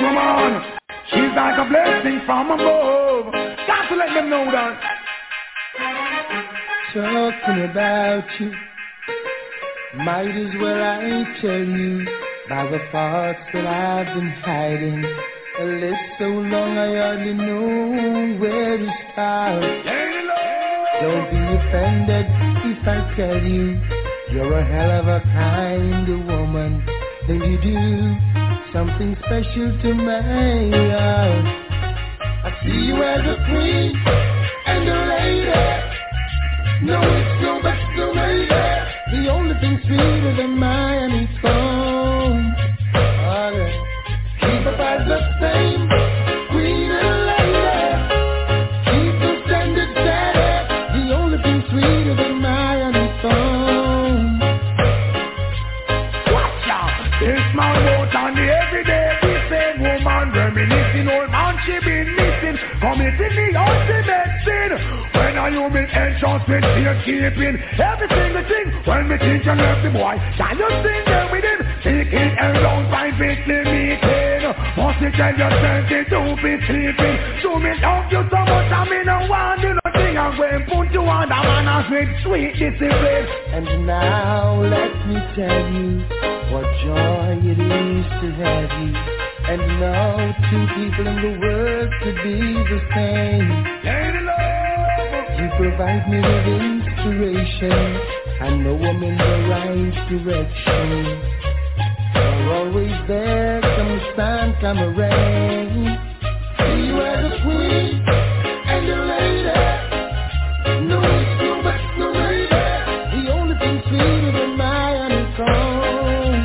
woman. She's like a blessing from above. Got to let them know that. Talking about you, might as well I tell you by the thoughts that I've been hiding. A list so long I hardly know where to start. Don't be offended if I tell you you're a hell of a kind of woman. Then you do something special to my heart. I see you as a queen and a lady. No, it's no, but no, lady. The only thing sweeter than Miami phone. Keep up as the same queen and lady. Keep the standard steady. The only thing sweeter than Miami phone. Watch out! It's my vote on the everyday the same woman reminiscing old man she been missing, committing the ultimate sin. When are you been entrusted with keeping every single thing? When me think you left the boy, can you sing there with him? Taking around privately meeting. Must you tell yourself to be sleeping? So me love you so much I me no want do nothing. I'm going to put you on the manners with sweet discipline. And now let me tell you what joy it is to have you. And no two people in the world could be the same. You provide me with inspiration. I know I'm in the right direction. You're always there, come sun, come rain. See you as a queen and a lady. No, it's no, but no lady. The only thing sweeter than my honeycomb.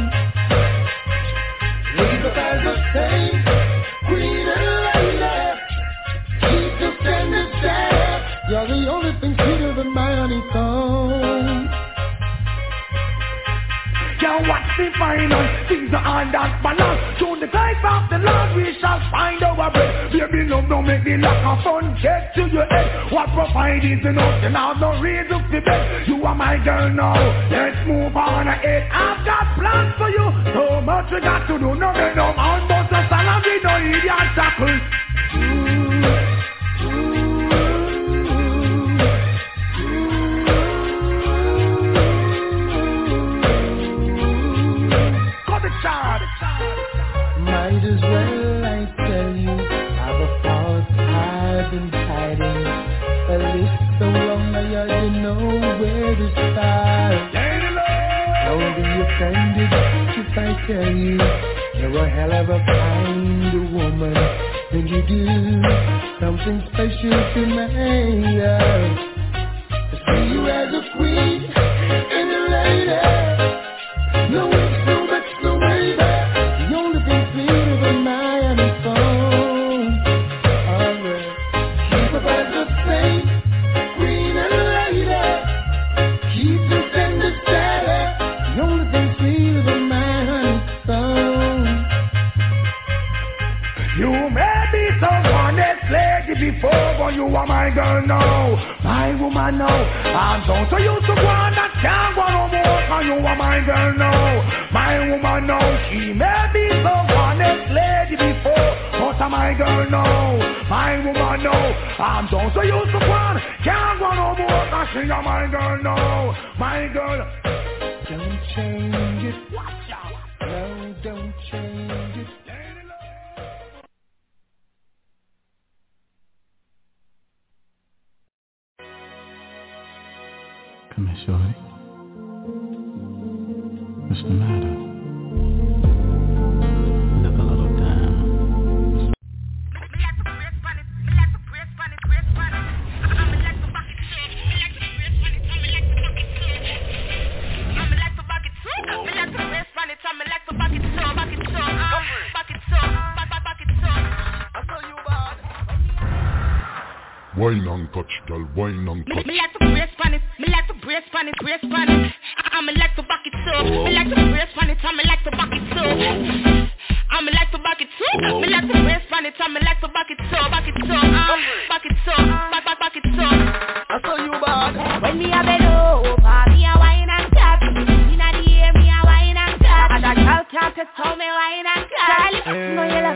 Leave up as the same queen and lady. Keep the standard steady. You're the only thing sweeter than my honeycomb. Now what's the final? Things are on that balance. To the type of the Lord we shall find our bread. Baby love don't make the lack of fun get to your head. What provide is enough, and I've no reason to bed. You are my girl now, let's move on ahead. I've got plans for you, so much we got to do. No man, no man, but a salary, no idiot tackle. Might as well I tell you all the thoughts I've been hiding. A list so long I hardly know where to start. Don't be offended if I tell you you're a hell of a kind of woman. When you do something special to my heart. I see you as a queen and a lady. No, it's no, that's no way back. The only thing sweeter than my honeycomb. Alright, keep up as the same queen and lady. Keep the standard steady. The only thing sweeter than my honeycomb. You may be someone that's lady before, but you are my girl now, my woman now. I'm so used to one that can't go no more. And you are my girl now, my woman now. She may be someone that's lady before, but I'm my girl now, my woman now. I'm so used to one, can't go no more. And she are my girl now, my girl. Don't change it. Watch out. No, don't change it. Come here, shorty. What's the matter? Look a little down. Wine and touch, girl, wine and touch. Me like to brace on it, me like to brace on it, brace on it. I'm like to back it up. Me like to brace on it, I'm like to back it up. I'm like to back it up. Me like to brace on it, I'm like to back it up, back it up, back it up, back it up. I saw you bad. When me a bend over, me a wine and tap. Inna the air, me a wine and tap. And a girl can't tell me wine and tap. No, you love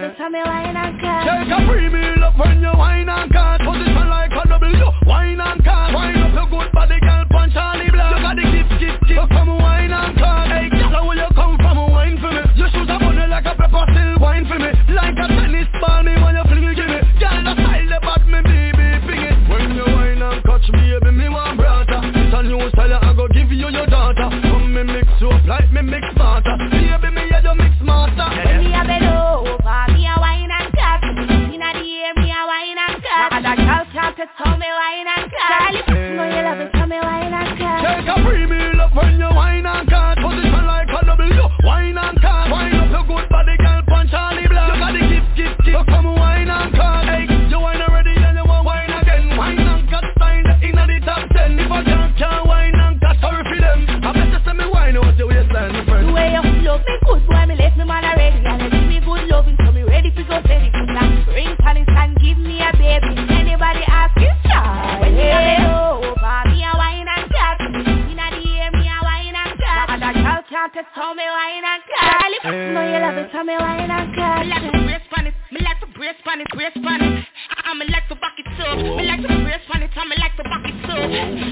it, tell me wine and catch. Take a free meal up when you wine and catch. Position like a W, wine and catch. Wine up your good body, girl, punch Charlie Black. You got the kick, so come wine and catch. Hey, girl, where you come from, wine for me. You shoot a bunny like a pepper, still wine for me. Like a tennis ball, me when you fling it, give me. Girl, the style, the bad, me baby, ping it. When you wine and catch me, baby, me want brother. It's a new style, I go give you your daughter. Come me mix you up like me mix smarter. Baby, me yeah, you mix smarter. When me a bend over, me a wine and catch. Inna the air, me a wine and catch. And a girl can't tell me wine and catch. You know you love it, tell me wine and catch. Take a free meal up when you wine and catch. Position like a W, wine and catch. Wine up your good body, girl, punch Charlie Black. You got the kick, so come wine and catch. Hey, you wine already and you want wine again. Wine and catch style inna the top 10. If I can't wine and catch, sorry for them. I bet you say me wine out your waistline, my friend. The way you love me good, boy, me left me man already. And you give me good loving, so me ready to go steady. Put that ring palace and give me a baby. Anybody ask you, child. When you bend over, me a wine and catch. Inna the air, me a wine and catch. And a girl can't tell me wine and catch. You know you love it, tell me wine and catch. Me like to brace on it, me like to brace on it, brace on it. I'm like to back it up. Me like to brace on it, I'm like to back it up.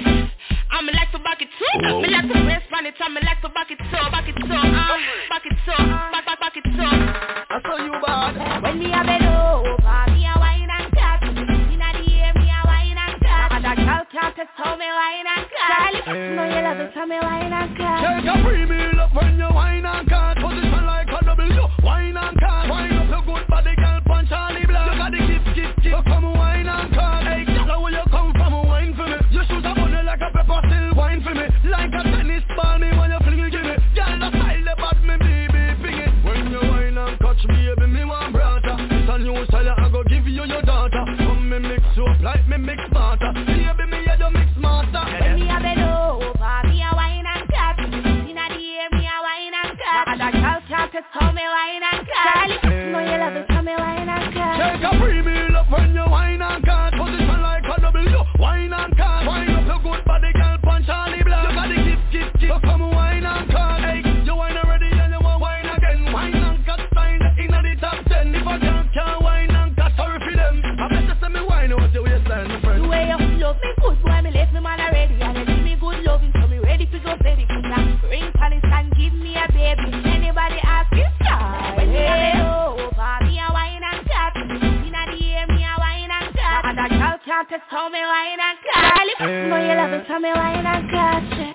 I'm like to back it up. Me like to brace on it, I'm like to back it up, back it up, back it up, back it up. I saw you bad. When me a bend over, me a wine and catch. Inna the air, me a wine and catch. And a girl can't tell me wine and catch. You know you love it, tell me wine and catch. Take a free meal up when you wine and catch. Position like a W, wine and catch. Wine up your good body, girl, punch Charlie Black. You got the kick, so come wine and catch. Hey, girl, where you come from, wine for me. You shoot a bunny like a pepper, still wine for me. Like a tennis ball, me when you fling it, give me. Girl, the style, the bad, me baby, ping it. When you wine and catch me, baby, me want brother. It's a new style, I go give you your daughter. Come me mix you up like me mix smarter. Baby, me yeah, you mix smarter. When me a bend over, me a wine and catch. Inna the air, me a wine and catch. And a girl can't tell me wine and catch. You know you love it, tell me wine and catch. Take a free meal up when you wine and catch. Position like a W, wine and catch. Wine up your good body, girl, punch Charlie Black. You got the kick, so come wine and catch. Hey, you wine already and you want wine again. Wine and catch style inna the top 10. If I can't wine and catch, sorry for them. I bet you say me wine out your waistline, my friend. The way you love me good, boy, me left me man already. And you give me good loving, so me ready to go steady. Put that ring palace and give me a baby. Anybody ask you, child. When me a bend over, me a wine and catch. Inna the air, me a wine and catch. And a girl can't tell me wine and catch. You know you love it, tell me wine and catch.